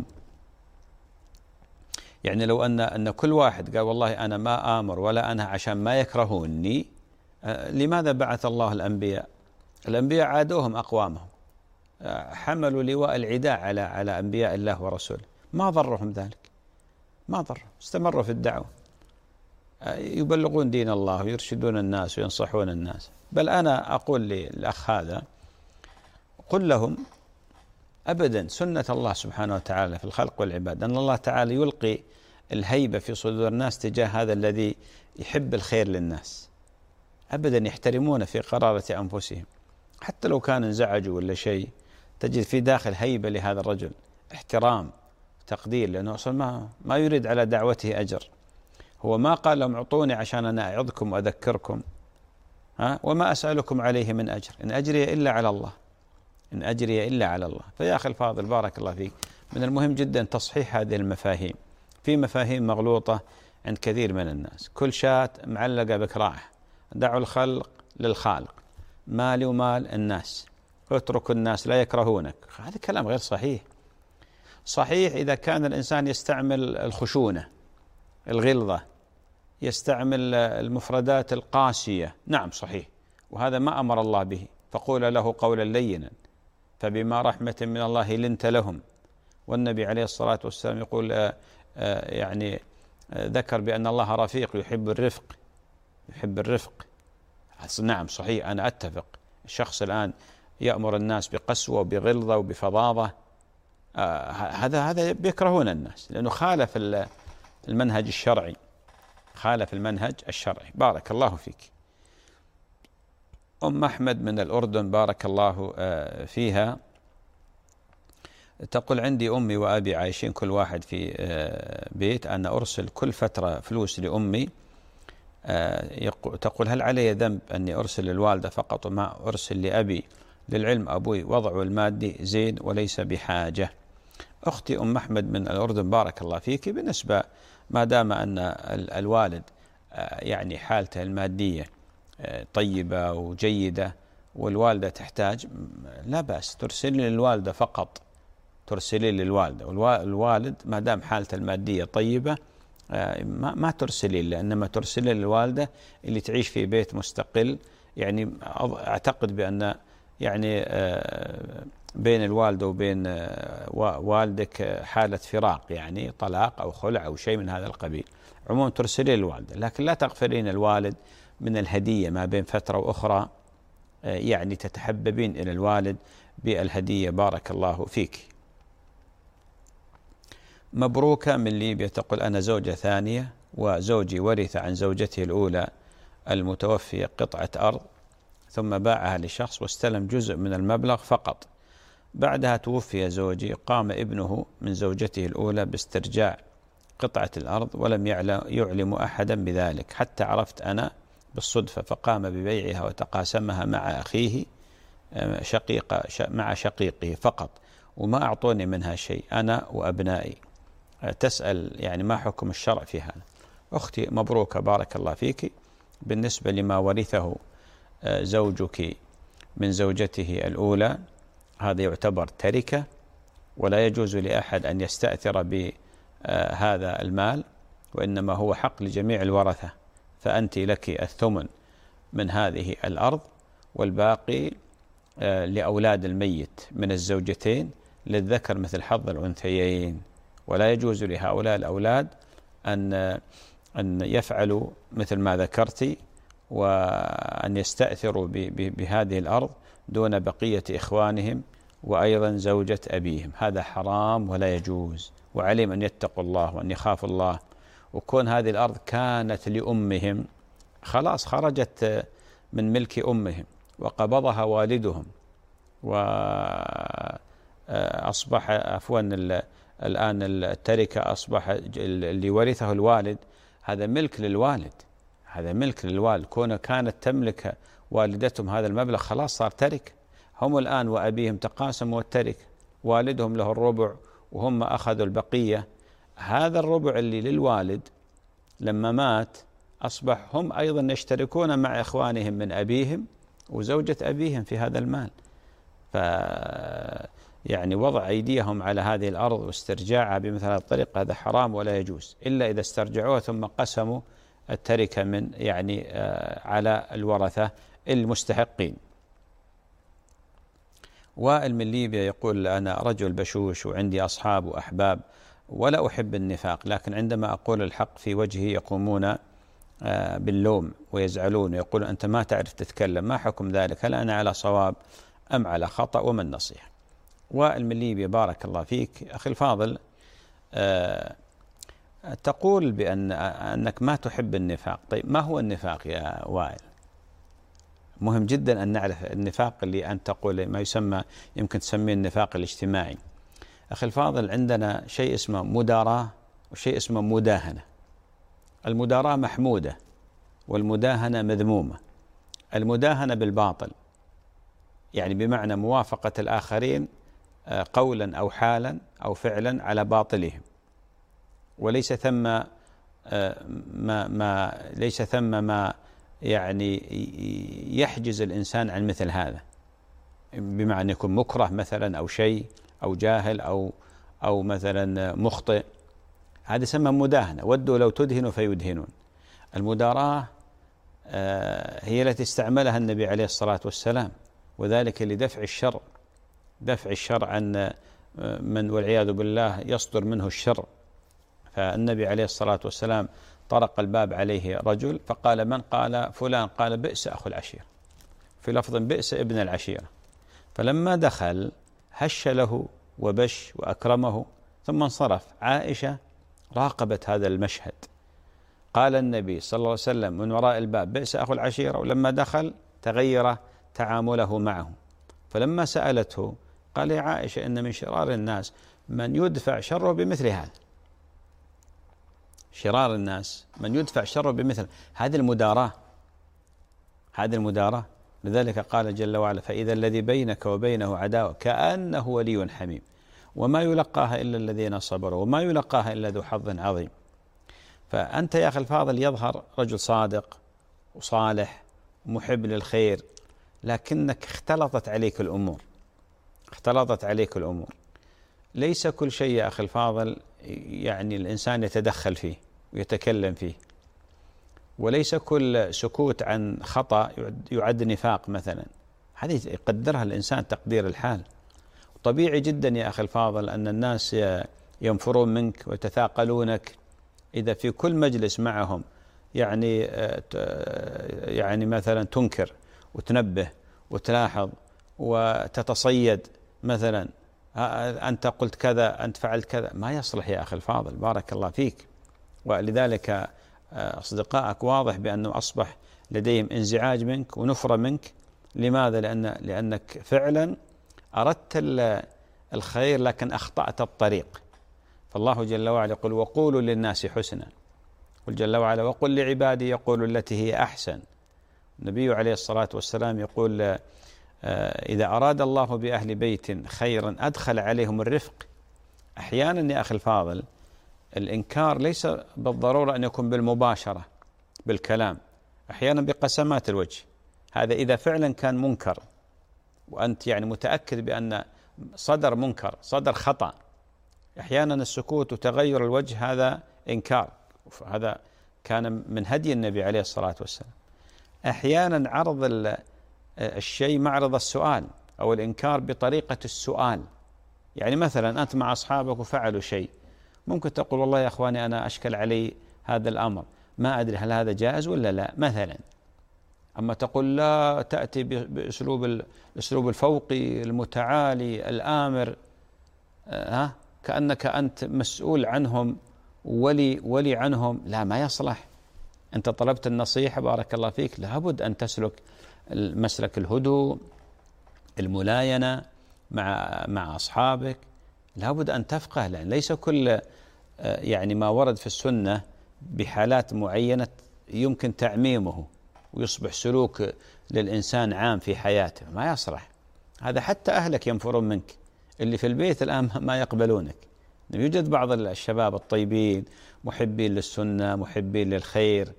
يعني لو أن أن كل واحد قال والله أنا ما آمر ولا أنا عشان ما يكرهوني، لماذا بعث الله الأنبياء؟ الأنبياء عادوهم أقوامهم، حملوا لواء العداء على على أنبياء الله ورسوله، ما ضرهم ذلك، ما ضرهم، استمروا في الدعوة، يبلغون دين الله ويرشدون الناس وينصحون الناس. بل أنا أقول للأخ هذا، قل لهم أبدا سنة الله سبحانه وتعالى في الخلق والعباد أن الله تعالى يلقي الهيبة في صدور الناس تجاه هذا الذي يحب الخير للناس، أبدا يحترمون في قرارة أنفسهم، حتى لو كان انزعجوا ولا شيء، تجد في داخل هيبة لهذا الرجل، احترام تقدير، لأنه أصلا ما, ما يريد على دعوته أجر. هو ما قال لهم اعطوني عشان أنا أعظكم وأذكركم، ها، وما أسألكم عليه من أجر، إن أجري إلا على الله، إن أجري إلا على الله. فيا أخي الفاضل بارك الله فيك، من المهم جدا تصحيح هذه المفاهيم. في مفاهيم مغلوطة عند كثير من الناس، كل شاة معلقة بكراعه، دعوا الخلق للخالق، مالي ومال الناس، اتركوا الناس لا يكرهونك. هذا كلام غير صحيح. صحيح إذا كان الإنسان يستعمل الخشونة، الغلظة، يستعمل المفردات القاسية، نعم صحيح، وهذا ما أمر الله به، فقول له قولا لينا فبما رحمة من الله لنت لهم. والنبي عليه الصلاة والسلام يقول آآ آآ يعني ذكر بأن الله رفيق يحب الرفق، يحب الرفق. نعم صحيح، أنا أتفق. الشخص الآن يأمر الناس بقسوة وبغلظة وبفظاظة، هذا هذا بيكرهون الناس، لأنه خالف المنهج الشرعي، خالف المنهج الشرعي. بارك الله فيك. أم أحمد من الأردن بارك الله فيها تقول عندي أمي وأبي عايشين كل واحد في بيت، أنا أرسل كل فترة فلوس لأمي، تقول هل علي ذنب أني أرسل للوالدة فقط وما أرسل لأبي؟ للعلم أبوي وضعه المادي زين وليس بحاجة. أختي أم أحمد من الأردن بارك الله فيك، بالنسبة ما دام أن الوالد يعني حالته المادية طيبة وجيدة والوالدة تحتاج، لا بأس ترسلين للوالدة فقط، ترسلين للوالدة، والوالد ما دام حالته المادية طيبة ما, ما ترسلين له، إنما ترسلين للوالدة اللي تعيش في بيت مستقل. يعني أعتقد بأن يعني بين الوالدة وبين والدك حالة فراق، يعني طلاق أو خلع أو شيء من هذا القبيل، عموما ترسلين للوالدة، لكن لا تغفلين الوالد من الهدية ما بين فترة وأخرى، يعني تتحببين إلى الوالد بالهدية. بارك الله فيك. مبروكة من ليبيا تقول: أنا زوجة ثانية وزوجي ورث عن زوجته الأولى المتوفية قطعة أرض، ثم باعها لشخص واستلم جزء من المبلغ فقط. بعدها توفي زوجي، قام ابنه من زوجته الأولى باسترجاع قطعة الأرض ولم يعلم أحدا بذلك، حتى عرفت أنا بالصدفة، فقام ببيعها وتقاسمها مع أخيه شقيق مع شقيقه فقط، وما أعطوني منها شيء أنا وأبنائي. تسأل يعني ما حكم الشرع في هذا؟ أختي مبروكة، بارك الله فيك. بالنسبة لما ورثه زوجك من زوجته الأولى، هذا يعتبر تركة، ولا يجوز لأحد أن يستأثر بهذا المال، وإنما هو حق لجميع الورثة. فأنت لك الثمن من هذه الأرض، والباقي لأولاد الميت من الزوجتين، للذكر مثل حظ الأنثيين. ولا يجوز لهؤلاء الأولاد أن أن يفعلوا مثل ما ذكرتي، وأن يستأثروا بهذه الأرض دون بقية إخوانهم وأيضا زوجة أبيهم. هذا حرام ولا يجوز، وعليهم أن يتقوا الله وأن يخافوا الله. وكون هذه الأرض كانت لأمهم، خلاص خرجت من ملك أمهم وقبضها والدهم، وأصبح عفوا الآن التركة أصبح اللي ورثه الوالد، هذا ملك للوالد، هذا ملك للوالد. كونه كانت تملك والدتهم هذا المبلغ، خلاص صار ترك. هم الآن وأبيهم تقاسموا الترك، والدهم له الربع وهم أخذوا البقية. هذا الربع اللي للوالد لما مات أصبح هم أيضا يشتركون مع إخوانهم من أبيهم وزوجة أبيهم في هذا المال. ف يعني وضع أيديهم على هذه الأرض واسترجاعها بمثل هذه الطريقة هذا حرام ولا يجوز، إلا إذا استرجعوها ثم قسموا التركة من يعني على الورثة المستحقين. وائل من ليبيا يقول: أنا رجل بشوش وعندي أصحاب وأحباب ولا أحب النفاق، لكن عندما أقول الحق في وجهي يقومون باللوم ويزعلون ويقولون: أنت ما تعرف تتكلم، ما حكم ذلك؟ هل أنا على صواب أم على خطأ؟ وما النصيحة؟ وائل من ليبيا بارك الله فيك. أخي الفاضل، أه تقول بأن أنك ما تحب النفاق. طيب ما هو النفاق يا وائل؟ مهم جدا أن نعرف النفاق اللي أنت تقول ما يسمى، يمكن تسميه النفاق الاجتماعي. أخي الفاضل، عندنا شيء اسمه مداراة وشيء اسمه مداهنة. المداراة محمودة والمداهنة مذمومة. المداهنة بالباطل، يعني بمعنى موافقة الآخرين قولا أو حالا أو فعلا على باطلهم، وليس ثم ما ما ليس ثم ما يعني يحجز الإنسان عن مثل هذا، بمعنى يكون مكره مثلا أو شيء أو جاهل أو أو مثلا مخطئ. هذا يسمى مداهنة. ودوا لو تدهنوا فيدهنون. المداراة هي التي استعملها النبي عليه الصلاة والسلام، وذلك لدفع الشر، دفع الشر عن من والعياذ بالله يصدر منه الشر. فالنبي عليه الصلاة والسلام طرق الباب عليه رجل فقال: من؟ قال: فلان. قال: بئس أخو العشيرة، في لفظ بئس ابن العشيرة. فلما دخل هش له وبش وأكرمه ثم انصرف. عائشة راقبت هذا المشهد. قال النبي صلى الله عليه وسلم من وراء الباب: بئس أخو العشيرة، ولما دخل تغير تعامله معه. فلما سألته قال: يا عائشة، إن من شرار الناس من يدفع شره بمثل هذا. شرار الناس من يدفع شره بمثل هذه المداراة، هذه المداراة. لذلك قال جل وعلا: فإذا الذي بينك وبينه عداوة كأنه ولي حميم وما يلقاها إلا الذين صبروا وما يلقاها إلا ذو حظ عظيم. فأنت يا أخي الفاضل يظهر رجل صادق وصالح ومحب للخير، لكنك اختلطت عليك الأمور، اختلطت عليك الأمور. ليس كل شيء يا أخي الفاضل يعني الإنسان يتدخل فيه ويتكلم فيه، وليس كل سكوت عن خطأ يعد نفاق مثلا. هذه يقدرها الإنسان تقدير الحال. طبيعي جدا يا أخي الفاضل أن الناس ينفرون منك ويتثاقلونك إذا في كل مجلس معهم يعني يعني مثلا تنكر وتنبه وتلاحظ وتتصيد، مثلا أنت قلت كذا، أنت فعلت كذا، ما يصلح يا أخي الفاضل بارك الله فيك. ولذلك أصدقائك واضح بأنه أصبح لديهم انزعاج منك ونفرة منك. لماذا؟ لأن لأنك فعلا أردت الخير لكن أخطأت الطريق. فالله جل وعلا يقول وقولوا للناس حسنا، قل جل وعلا وقل لعبادي يقولوا التي هي أحسن. النبي عليه الصلاة والسلام يقول إذا أراد الله بأهل بيت خيرا أدخل عليهم الرفق. أحيانا يا أخي الفاضل الإنكار ليس بالضرورة أن يكون بالمباشرة بالكلام، أحيانا بقسمات الوجه. هذا إذا فعلا كان منكر وأنت يعني متأكد بأن صدر منكر، صدر خطأ. أحيانا السكوت وتغير الوجه هذا إنكار، هذا كان من هدي النبي عليه الصلاة والسلام. أحيانا عرض الشيء معرض السؤال أو الإنكار بطريقة السؤال. يعني مثلا أنت مع أصحابك وفعلوا شيء، ممكن تقول والله يا أخواني أنا أشكل علي هذا الأمر، ما أدري هل هذا جائز ولا لا مثلا. أما تقول لا، تأتي بأسلوب الأسلوب الفوقي المتعالي الآمر، ها كأنك أنت مسؤول عنهم ولي ولي عنهم، لا ما يصلح. أنت طلبت النصيحة بارك الله فيك، لابد أن تسلك مسلك الهدوء الملاينة مع مع أصحابك، لابد أن تفقه، لأن ليس كل يعني ما ورد في السنة بحالات معينة يمكن تعميمه ويصبح سلوك للإنسان عام في حياته، ما يصلح. هذا حتى أهلك ينفرون منك، اللي في البيت الآن ما يقبلونك. يوجد بعض الشباب الطيبين محبين للسنة محبين للخير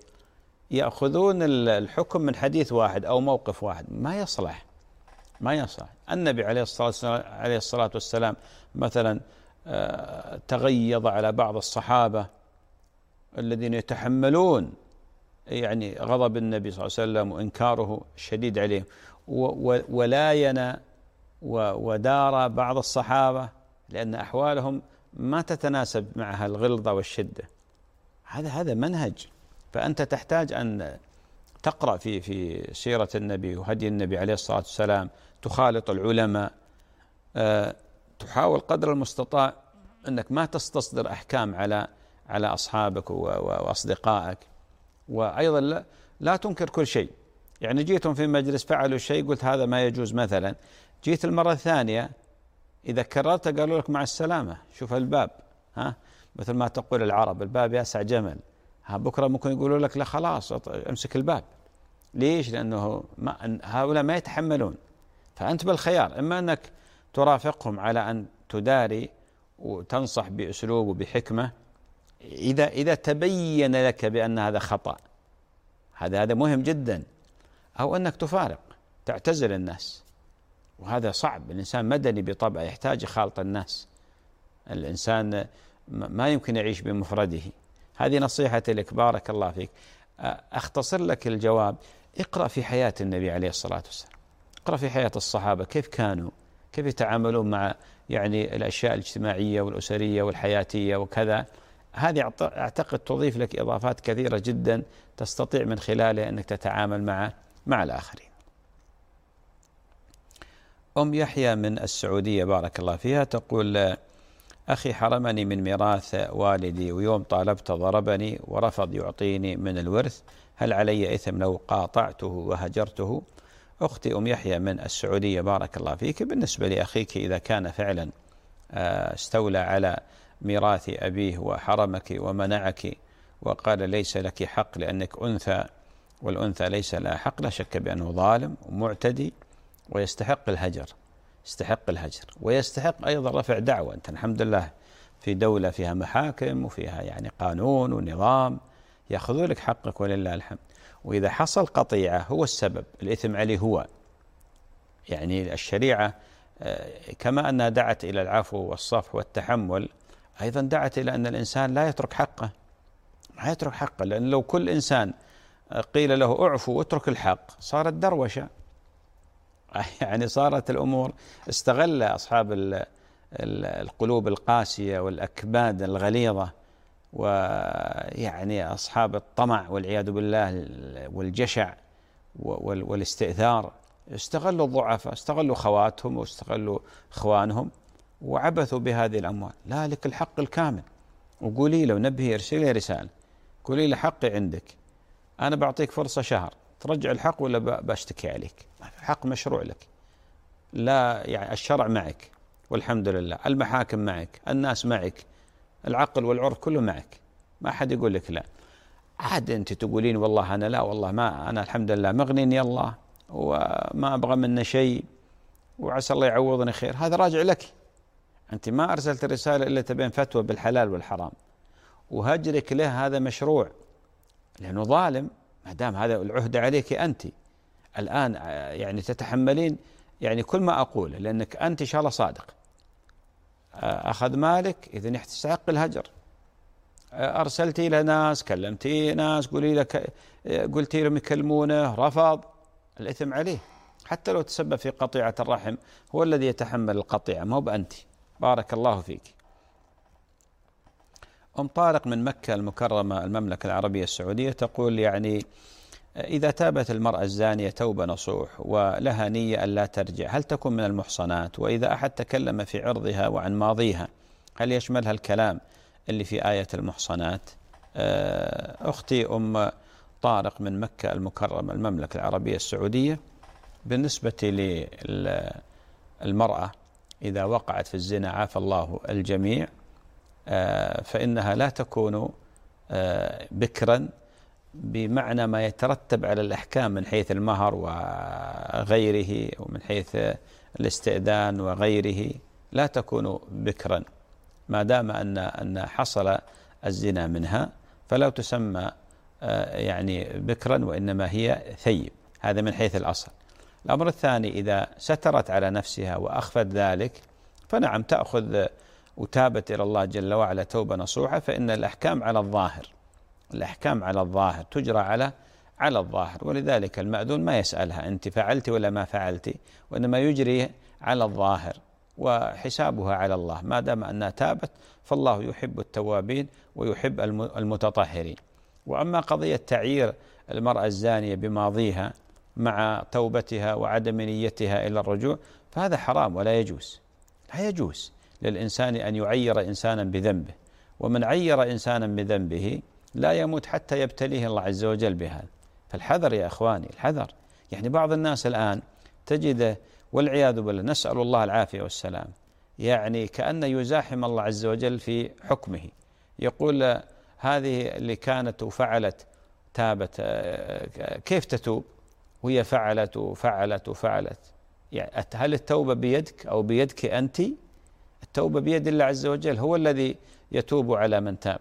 يأخذون الحكم من حديث واحد أو موقف واحد، ما يصلح ما يصلح. النبي عليه الصلاة عليه الصلاة والسلام مثلا تغيظ على بعض الصحابة الذين يتحملون يعني غضب النبي صلى الله عليه وسلم وإنكاره الشديد عليهم، ولاين ودار بعض الصحابة لأن أحوالهم ما تتناسب معها الغلظة والشدة. هذا هذا منهج. فأنت تحتاج أن تقرأ في في سيرة النبي وهدي النبي عليه الصلاة والسلام، تخالط العلماء، أه تحاول قدر المستطاع أنك ما تستصدر أحكام على على أصحابك وأصدقائك. وأيضا لا, لا تنكر كل شيء. يعني جيتم في مجلس فعلوا شيء قلت هذا ما يجوز مثلا، جيت المرة الثانية إذا كررت قالوا لك مع السلامة، شوف الباب، ها مثل ما تقول العرب الباب ياسع جمل، ها بكرة ممكن يقولوا لك لا خلاص امسك الباب. ليش؟ لأنه ما هؤلاء ما يتحملون. فأنت بالخيار، إما أنك ترافقهم على أن تداري وتنصح بأسلوب وبحكمة إذا إذا تبين لك بأن هذا خطأ، هذا هذا مهم جدا، أو أنك تفارق تعتزل الناس. وهذا صعب، الإنسان مدني بطبعه يحتاج خالط الناس، الإنسان ما يمكن يعيش بمفرده. هذه نصيحتي لك بارك الله فيك. أختصر لك الجواب، اقرأ في حياة النبي عليه الصلاة والسلام، اقرأ في حياة الصحابة كيف كانوا، كيف يتعاملون مع يعني الأشياء الاجتماعية والأسرية والحياتية وكذا. هذه أعتقد تضيف لك إضافات كثيرة جدا تستطيع من خلالها أنك تتعامل مع مع الآخرين. أم يحيى من السعودية بارك الله فيها تقول أخي حرمني من ميراث والدي ويوم طالبت ضربني ورفض يعطيني من الورث، هل علي إثم لو قاطعته وهجرته؟ أختي أم يحيى من السعودية بارك الله فيك، بالنسبة لأخيك إذا كان فعلا استولى على ميراث أبيه وحرمك ومنعك وقال ليس لك حق لأنك أنثى والأنثى ليس لها حق، لا شك بأنه ظالم ومعتدي ويستحق الهجر، يستحق الهجر ويستحق أيضا رفع دعوة. أنت الحمد لله في دولة فيها محاكم وفيها يعني قانون ونظام يأخذوا لك حقك ولله الحمد. وإذا حصل قطيعة هو السبب، الإثم عليه هو. يعني الشريعة كما أنها دعت إلى العفو والصفح والتحمل، أيضا دعت إلى أن الإنسان لا يترك حقه، ما يترك حقه، لأن لو كل إنسان قيل له اعفو واترك الحق صارت دروشة، يعني صارت الأمور استغل أصحاب القلوب القاسية والأكباد الغليظة ويعني أصحاب الطمع والعياذ بالله والجشع والاستئثار استغلوا الضعفاء، استغلوا خواتهم واستغلوا إخوانهم وعبثوا بهذه الأموال. لا، لك الحق الكامل، وقولي له نبهي، ارسلي رسالة، قولي له حقي عندك، أنا بعطيك فرصة شهر ترجع الحق ولا بشتكي عليك. الحق مشروع لك، لا يعني الشرع معك والحمد لله، المحاكم معك، الناس معك، العقل والعرف كله معك، ما أحد يقول لك لا. عاد أنت تقولين والله أنا لا، والله ما، أنا الحمد لله مغنيني الله وما أبغى منه شيء وعسى الله يعوضني خير، هذا راجع لك. أنت ما أرسلت رسالة إلا تبين فتوى بالحلال والحرام، وهجرك له هذا مشروع لأنه ظالم. ما دام هذا العهدة عليك أنت الآن يعني تتحملين يعني كل ما أقوله، لأنك أنت إن شاء الله صادق، أخذ مالك إذن يستحق الهجر. أرسلتي إلى ناس، كلمتي ناس، قولي لك قلتي لهم يكلمونه، رفض، الإثم عليه. حتى لو تسبب في قطيعة الرحم هو الذي يتحمل القطيعة، ما هو بأنت. بارك الله فيك. أم طارق من مكة المكرمة المملكة العربية السعودية تقول يعني إذا تابت المرأة الزانية توبة نصوح ولها نية أن لا ترجع، هل تكون من المحصنات؟ وإذا أحد تكلم في عرضها وعن ماضيها هل يشملها الكلام اللي في آية المحصنات؟ أختي أم طارق من مكة المكرمة المملكة العربية السعودية، بالنسبة للمرأة إذا وقعت في الزنا عافى الله الجميع، فإنها لا تكون بكرا بمعنى ما يترتب على الأحكام من حيث المهر وغيره، ومن حيث الاستئذان وغيره، لا تكون بكرا ما دام أن أن حصل الزنا منها، فلا تسمى يعني بكرا وإنما هي ثيب. هذا من حيث الأصل. الأمر الثاني، إذا سترت على نفسها وأخفت ذلك فنعم تأخذ وتابت إلى الله جل وعلا توبة نصوحة، فإن الأحكام على الظاهر، الأحكام على الظاهر تجرى على على الظاهر، ولذلك المأذون ما يسألها أنت فعلت ولا ما فعلت، وإنما يجري على الظاهر وحسابها على الله. ما دام أنها تابت فالله يحب التوابين ويحب المتطهرين. وأما قضية تعيير المرأة الزانية بماضيها مع توبتها وعدم نيتها إلى الرجوع فهذا حرام ولا يجوز. لا يجوز للإنسان أن يعير إنسانا بذنبه، ومن عير إنسانا بذنبه لا يموت حتى يبتليه الله عز وجل بهذا. فالحذر يا أخواني، الحذر. يعني بعض الناس الآن تجده والعياذ بالله، نسأل الله العافية والسلام، يعني كأن يزاحم الله عز وجل في حكمه، يقول هذه اللي كانت وفعلت تابت، كيف تتوب وهي فعلت وفعلت وفعلت؟ يعني هل التوبة بيدك أو بيدك أنت؟ التوبة بيد الله عز وجل، هو الذي يتوب على من تاب،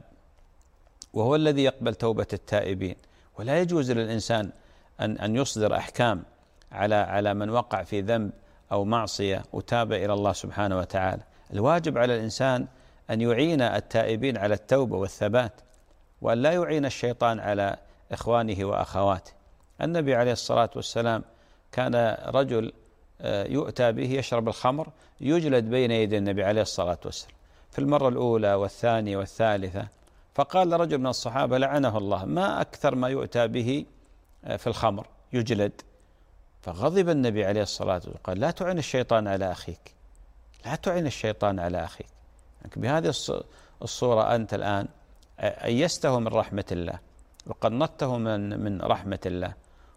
وهو الذي يقبل توبة التائبين. ولا يجوز للإنسان أن أن يصدر أحكام على على من وقع في ذنب أو معصية وتاب إلى الله سبحانه وتعالى. الواجب على الإنسان أن يعين التائبين على التوبة والثبات، وأن لا يعين الشيطان على إخوانه وأخواته. النبي عليه الصلاة والسلام كان رجل يؤتى به يشرب الخمر يجلد بين يدي النبي عليه الصلاة والسلام في المرة الأولى والثانية والثالثة، فقال رجل من الصحابة لعنه الله ما أكثر ما يؤتى به في الخمر يجلد. فغضب النبي عليه الصلاة والسلام قال لا تعين الشيطان على أخيك، لا تعين الشيطان على أخيك. بهذه الصورة أنت الآن أيسته من رحمة الله وقنطته من من رحمة الله،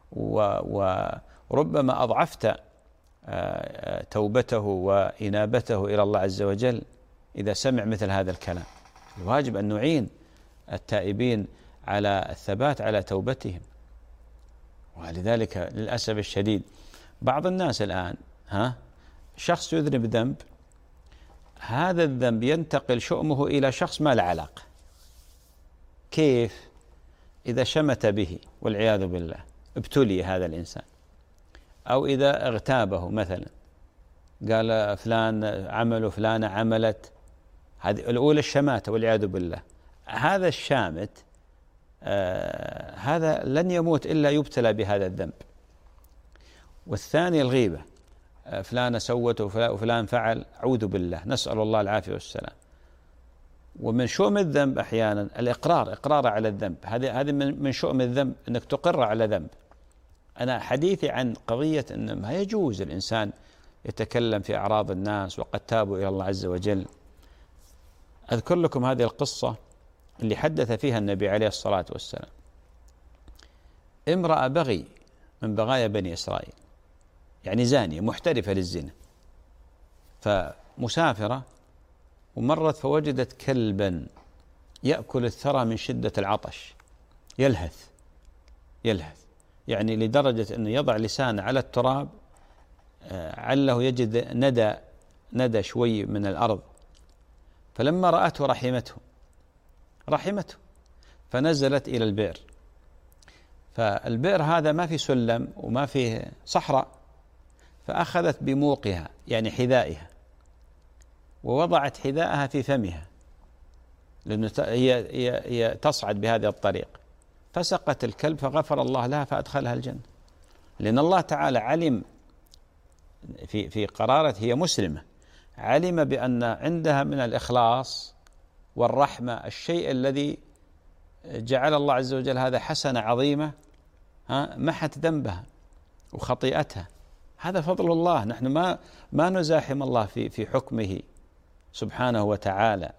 وربما أضعفت توبته وإنابته إلى الله عز وجل إذا سمع مثل هذا الكلام. الواجب أن نعين التائبين على الثبات على توبتهم. ولذلك للأسف الشديد بعض الناس الآن ها شخص يذنب ذنب، هذا الذنب ينتقل شؤمه إلى شخص ما له علاقة. كيف؟ إذا شمت به والعياذ بالله ابتلي هذا الإنسان، أو إذا اغتابه مثلا قال فلان عمل فلانة عملت، هذه الأولى الشماتة والعياذ بالله. هذا الشامت آه هذا لن يموت إلا يبتلى بهذا الذنب. والثاني الغيبة، آه فلانة سوت وفلان فعل، أعوذ بالله، نسأل الله العافية والسلام. ومن شؤم الذنب أحيانا الإقرار، إقرار على الذنب، هذه هذه من شؤم الذنب أنك تقر على ذنب. أنا حديثي عن قضية أن ما يجوز الإنسان يتكلم في أعراض الناس وقد تابوا إلى الله عز وجل. أذكر لكم هذه القصة اللي حدث فيها النبي عليه الصلاة والسلام. امرأة بغي من بغايا بني إسرائيل، يعني زانية محترفة للزنا، فمسافرة ومرت فوجدت كلبا يأكل الثرى من شدة العطش، يلهث يلهث يعني لدرجة أنه يضع لسانه على التراب عله يجد ندى ندى شوي من الأرض، فلما رأته رحمته رحمته فنزلت إلى البئر. فالبئر هذا ما في سلم وما في صحراء، فأخذت بموقها يعني حذائها ووضعت حذاءها في فمها، لأنه هي هي تصعد بهذه الطريق، فسقت الكلب فغفر الله لها فأدخلها الجنة. لأن الله تعالى علم في في قرارة، هي مسلمة، علم بأن عندها من الإخلاص والرحمة الشيء الذي جعل الله عز وجل هذا حسنة عظيمة، ها محت ذنبها وخطيئتها. هذا فضل الله، نحن ما ما نزاحم الله في في حكمه سبحانه وتعالى،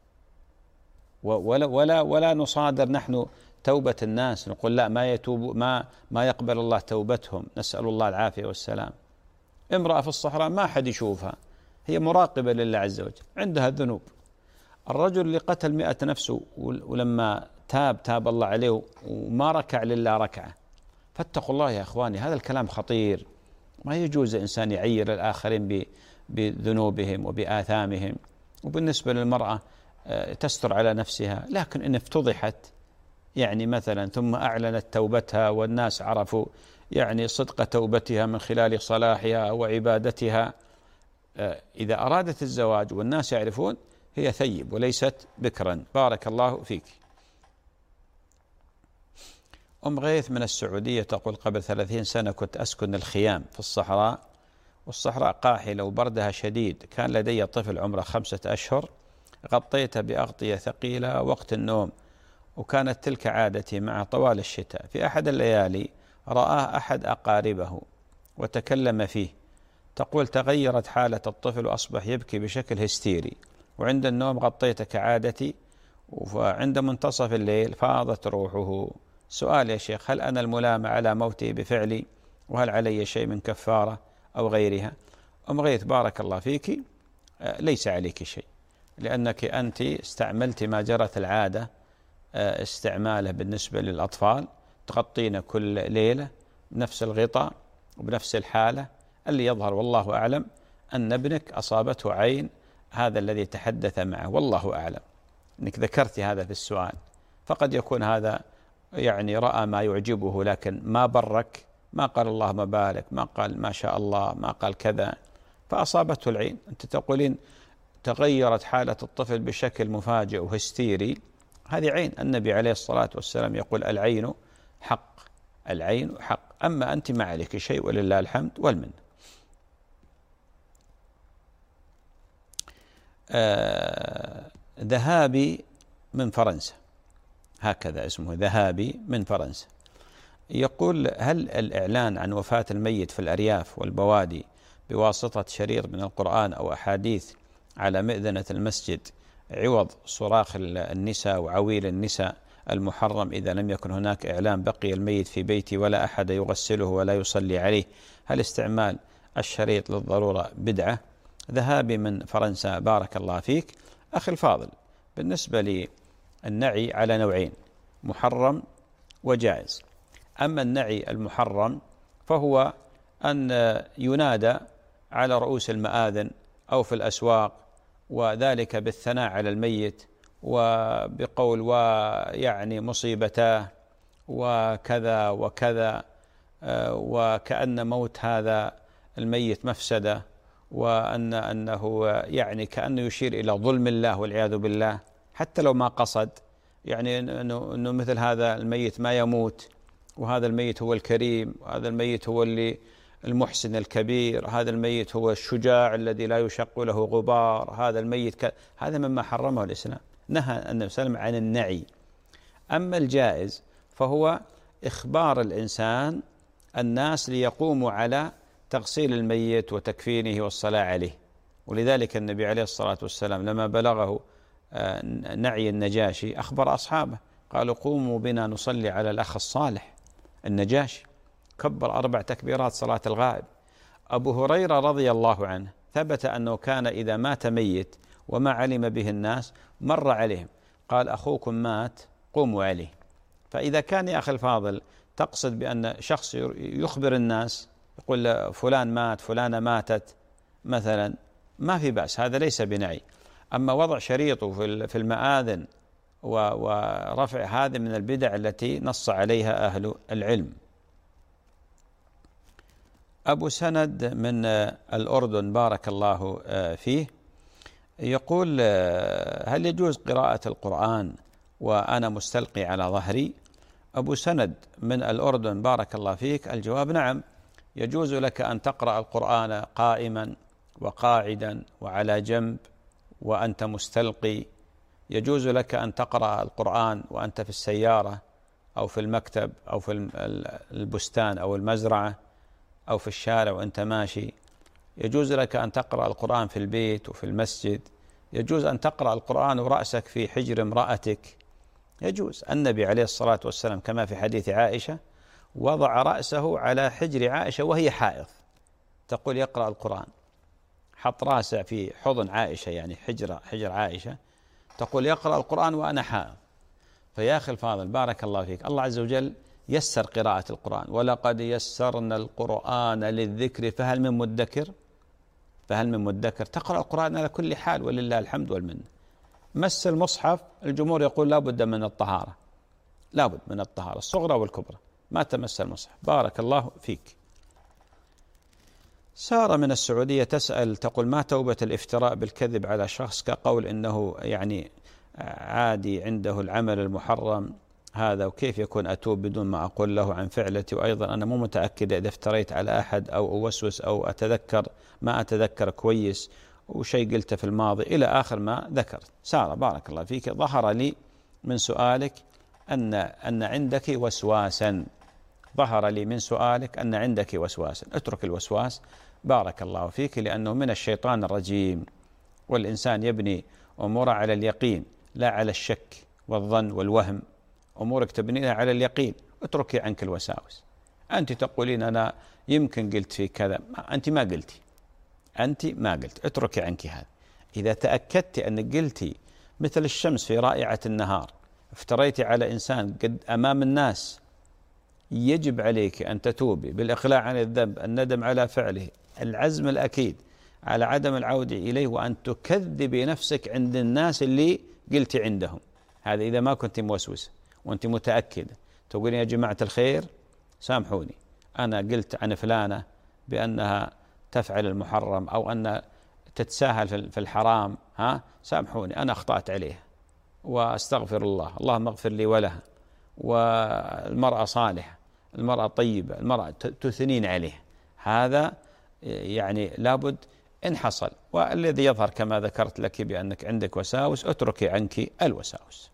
ولا ولا ولا نصادر نحن توبة الناس، نقول لا ما يتوب ما ما يقبل الله توبتهم، نسأل الله العافية والسلام. امرأة في الصحراء ما حد يشوفها، هي مراقبة لله عز وجل، عندها ذنوب. الرجل اللي قتل مئة نفس ولما تاب تاب الله عليه وما ركع لله ركعة. فاتقوا الله يا أخواني، هذا الكلام خطير، ما يجوز الإنسان يعير الآخرين بذنوبهم وبآثامهم. وبالنسبة للمرأة تستر على نفسها، لكن إن افتضحت يعني مثلا ثم أعلنت توبتها والناس عرفوا يعني صدق توبتها من خلال صلاحها وعبادتها، إذا أرادت الزواج والناس يعرفون هي ثيب وليست بكرا. بارك الله فيك. أم غيث من السعودية تقول: قبل ثلاثين سنة كنت أسكن الخيام في الصحراء، والصحراء قاحلة وبردها شديد، كان لدي طفل عمره خمسة أشهر، غطيته بأغطية ثقيلة وقت النوم، وكانت تلك عادتي معه طوال الشتاء. في أحد الليالي رآه أحد أقاربه وتكلم فيه. تقول: تغيرت حالة الطفل وأصبح يبكي بشكل هستيري، وعند النوم غطيته كعادتي، وعند منتصف الليل فاضت روحه. سؤال يا شيخ: هل أنا الملام على موته بفعلي؟ وهل علي شيء من كفارة أو غيرها؟ أم غيث بارك الله فيك، ليس عليك شيء، لأنك أنت استعملت ما جرت العادة استعماله بالنسبة للأطفال، تغطين كل ليلة بنفس الغطاء وبنفس الحالة. اللي يظهر والله أعلم أن ابنك أصابته عين، هذا الذي تحدث معه، والله أعلم أنك ذكرت هذا في السؤال، فقد يكون هذا يعني رأى ما يعجبه لكن ما برك، ما قال الله ما بالك، ما قال ما شاء الله، ما قال كذا، فأصابته العين. أنت تقولين تغيرت حالة الطفل بشكل مفاجئ وهستيري، هذه عين. النبي عليه الصلاة والسلام يقول: العين حق، العين حق. أما أنت ما عليك شيء ولله الحمد والمن. آه ذهابي من فرنسا، هكذا اسمه، ذهابي من فرنسا، يقول: هل الإعلان عن وفاة الميت في الأرياف والبوادي بواسطة شريط من القرآن أو أحاديث على مئذنة المسجد عوض صراخ النساء وعويل النساء المحرم إذا لم يكن هناك إعلام بقي الميت في بيتي ولا أحد يغسله ولا يصلي عليه، هل استعمال الشريط للضرورة بدعة؟ ذهابي من فرنسا بارك الله فيك. أخي الفاضل، بالنسبة للنعي على نوعين: محرم وجائز. أما النعي المحرم فهو أن ينادى على رؤوس المآذن أو في الأسواق، وذلك بالثناء على الميت وبقول ويعني مصيبتاه وكذا وكذا، وكأن موت هذا الميت مفسدة، وأن أنه يعني كأنه يشير إلى ظلم الله والعياذ بالله، حتى لو ما قصد، يعني أنه, أنه مثل هذا الميت ما يموت، وهذا الميت هو الكريم، وهذا الميت هو اللي المحسن الكبير، هذا الميت هو الشجاع الذي لا يشق له غبار، هذا الميت ك... هذا مما حرمه الإسلام. نهى النبي صلى الله عليه وسلم عن النعي. أما الجائز فهو إخبار الإنسان الناس ليقوموا على تغسيل الميت وتكفينه والصلاة عليه. ولذلك النبي عليه الصلاة والسلام لما بلغه نعي النجاشي أخبر أصحابه، قالوا قوموا بنا نصلي على الأخ الصالح النجاشي، كبر أربع تكبيرات صلاة الغائب. أبو هريرة رضي الله عنه ثبت أنه كان إذا مات ميت وما علم به الناس مر عليهم قال أخوكم مات قوموا عليه. فإذا كان يا أخي الفاضل تقصد بأن شخص يخبر الناس يقول فلان مات فلانة ماتت مثلا، ما في بأس، هذا ليس بنعي. أما وضع شريطه في المآذن ورفع هذه من البدع التي نص عليها أهل العلم. أبو سند من الأردن بارك الله فيه يقول هل يجوز قراءة القرآن وأنا مستلقي على ظهري؟ أبو سند من الأردن بارك الله فيك، الجواب نعم، يجوز لك أن تقرأ القرآن قائما وقاعدا وعلى جنب وأنت مستلقي. يجوز لك أن تقرأ القرآن وأنت في السيارة أو في المكتب أو في البستان أو المزرعة أو في الشارع وأنت ماشي. يجوز لك أن تقرأ القرآن في البيت وفي المسجد. يجوز أن تقرأ القرآن ورأسك في حجر امرأتك، يجوز. النبي عليه الصلاة والسلام كما في حديث عائشة وضع رأسه على حجر عائشة وهي حائض، تقول يقرأ القرآن، حط رأسه في حضن عائشة يعني حجر حجر عائشة، تقول يقرأ القرآن وأنا حائض. فيا أخي الفاضل بارك الله فيك، الله عز وجل يسر قراءة القرآن، ولقد يسرنا القرآن للذكر فهل من مدكر فهل من مدكر تقرأ القرآن على كل حال ولله الحمد والمنة. مس المصحف الجمهور يقول لا بد من الطهارة، لا بد من الطهارة الصغرى والكبرى، ما تمس المصحف. بارك الله فيك. سارة من السعودية تسأل تقول ما توبة الافتراء بالكذب على شخص كقول إنه يعني عادي عنده العمل المحرم هذا، وكيف يكون أتوب بدون ما أقول له عن فعلتي؟ وأيضا أنا مو متأكد إذا افتريت على أحد أو أوسوس أو أتذكر ما أتذكر كويس وشيء قلته في الماضي إلى آخر ما ذكرت. سارة بارك الله فيك، ظهر لي من سؤالك أن أن عندك وسواسا، ظهر لي من سؤالك أن عندك وسواسا. اترك الوسواس بارك الله فيك، لأنه من الشيطان الرجيم، والإنسان يبني أموره على اليقين لا على الشك والظن والوهم. أمورك تبنيها على اليقين، اتركي عنك الوساوس. أنت تقولين أنا يمكن قلت في كذا، أنت ما قلتي، أنت ما قلت، اتركي عنك هذا. إذا تأكدت أنك قلتي مثل الشمس في رائعة النهار، افتريتي على إنسان قد أمام الناس، يجب عليك أن تتوبي بالإقلاع عن الذنب، الندم على فعله، العزم الأكيد على عدم العودة إليه، وأن تكذبي نفسك عند الناس اللي قلتي عندهم. هذا إذا ما كنت موسوسة وأنت متأكدة، تقولين يا جماعة الخير سامحوني أنا قلت عن فلانة بأنها تفعل المحرم أو أن تتساهل في الحرام، ها سامحوني أنا أخطأت عليها وأستغفر الله، اللهم اغفر لي ولها. والمرأة صالحة، المرأة طيبة، المرأة تثنين عليه، هذا يعني لابد إن حصل. والذي يظهر كما ذكرت لك بأنك عندك وساوس، اتركي عنك الوساوس.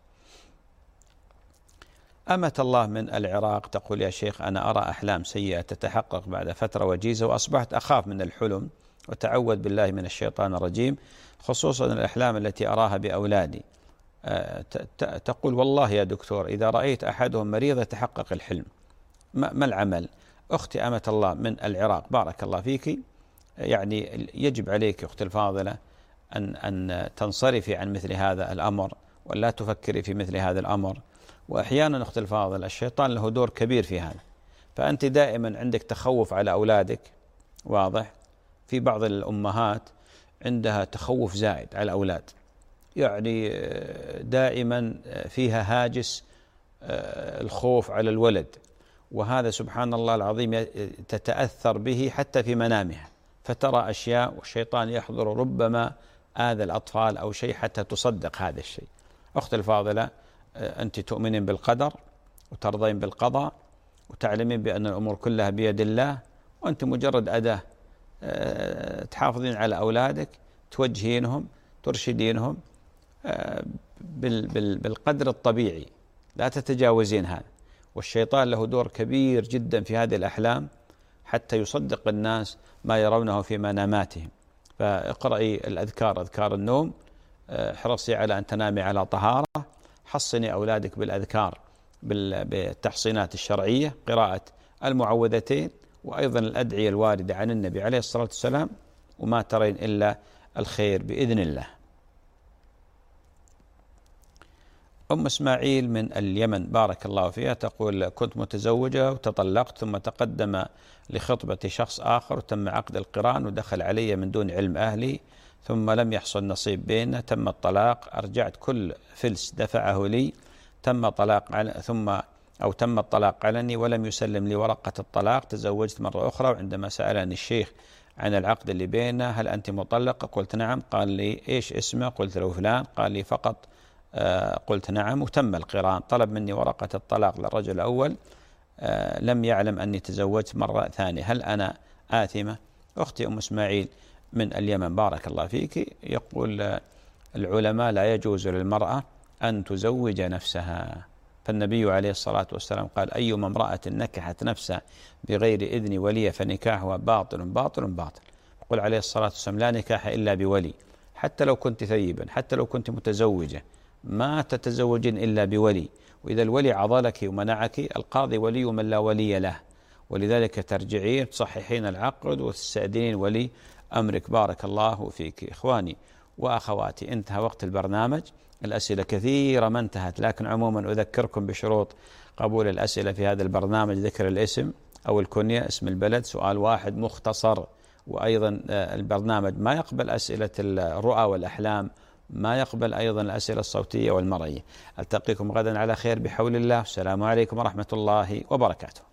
أمة الله من العراق تقول يا شيخ أنا أرى أحلام سيئة تتحقق بعد فترة وجيزة، وأصبحت أخاف من الحلم وتعوذ بالله من الشيطان الرجيم، خصوصا الأحلام التي أراها بأولادي. تقول والله يا دكتور إذا رأيت أحدهم مريض يتحقق الحلم، ما العمل؟ أختي أمة الله من العراق بارك الله فيك، يعني يجب عليك أختي الفاضلة أن أن تنصرفي عن مثل هذا الأمر ولا تفكري في مثل هذا الأمر. وأحيانا أختي الفاضلة الشيطان له دور كبير في هذا، فأنت دائما عندك تخوف على أولادك، واضح؟ في بعض الأمهات عندها تخوف زائد على الأولاد، يعني دائما فيها هاجس الخوف على الولد، وهذا سبحان الله العظيم تتأثر به حتى في منامها، فترى أشياء والشيطان يحضر ربما آذى الأطفال أو شيء حتى تصدق هذا الشيء. أختي الفاضلة أنت تؤمنين بالقدر وترضين بالقضاء وتعلمين بأن الأمور كلها بيد الله، وأنت مجرد أداة تحافظين على أولادك، توجهينهم، ترشدينهم، بالقدر الطبيعي، لا تتجاوزين هذا. والشيطان له دور كبير جدا في هذه الأحلام حتى يصدق الناس ما يرونه في مناماتهم. فاقرأي الأذكار، أذكار النوم، احرصي على أن تنامي على طهارة، حصني أولادك بالأذكار بالتحصينات الشرعية، قراءة المعوذتين، وأيضا الأدعية الواردة عن النبي عليه الصلاة والسلام، وما ترين إلا الخير بإذن الله. أم إسماعيل من اليمن بارك الله فيها تقول: كنت متزوجة وتطلقت، ثم تقدم لخطبة شخص آخر وتم عقد القران ودخل علي من دون علم أهلي، ثم لم يحصل نصيب بيننا، تم الطلاق، أرجعت كل فلس دفعه لي، تم طلاق على ثم أو تم الطلاق علني ولم يسلم لي ورقة الطلاق. تزوجت مرة أخرى، وعندما سألني الشيخ عن العقد اللي بيننا: هل أنت مطلقة؟ قلت نعم. قال لي: إيش اسمه؟ قلت له فلان. قال لي: فقط آه قلت نعم، وتم القران. طلب مني ورقة الطلاق للرجل الأول، آه لم يعلم أني تزوجت مرة ثانية، هل أنا آثمة؟ أختي أم إسماعيل من اليمن بارك الله فيك، يقول آه العلماء: لا يجوز للمرأة أن تزوج نفسها، فالنبي عليه الصلاة والسلام قال: أيما امرأة نكحت نفسها بغير إذن ولي فنكاحها باطل باطل باطل. يقول عليه الصلاة والسلام: لا نكاح إلا بولي، حتى لو كنت ثيبا، حتى لو كنت متزوجة، ما تتزوجين إلا بولي، وإذا الولي عضلك ومنعك، القاضي ولي من لا ولي له، ولذلك ترجعين تصححين العقد وتستأذنين ولي أمرك. بارك الله فيك. إخواني وأخواتي، انتهى وقت البرنامج، الأسئلة كثيرة ما انتهت، لكن عموما أذكركم بشروط قبول الأسئلة في هذا البرنامج: ذكر الاسم أو الكنية، اسم البلد، سؤال واحد مختصر، وأيضا البرنامج ما يقبل أسئلة الرؤى والأحلام، ما يقبل أيضا الأسئلة الصوتية والمرئية. ألتقيكم غدا على خير بحول الله. السلام عليكم ورحمة الله وبركاته.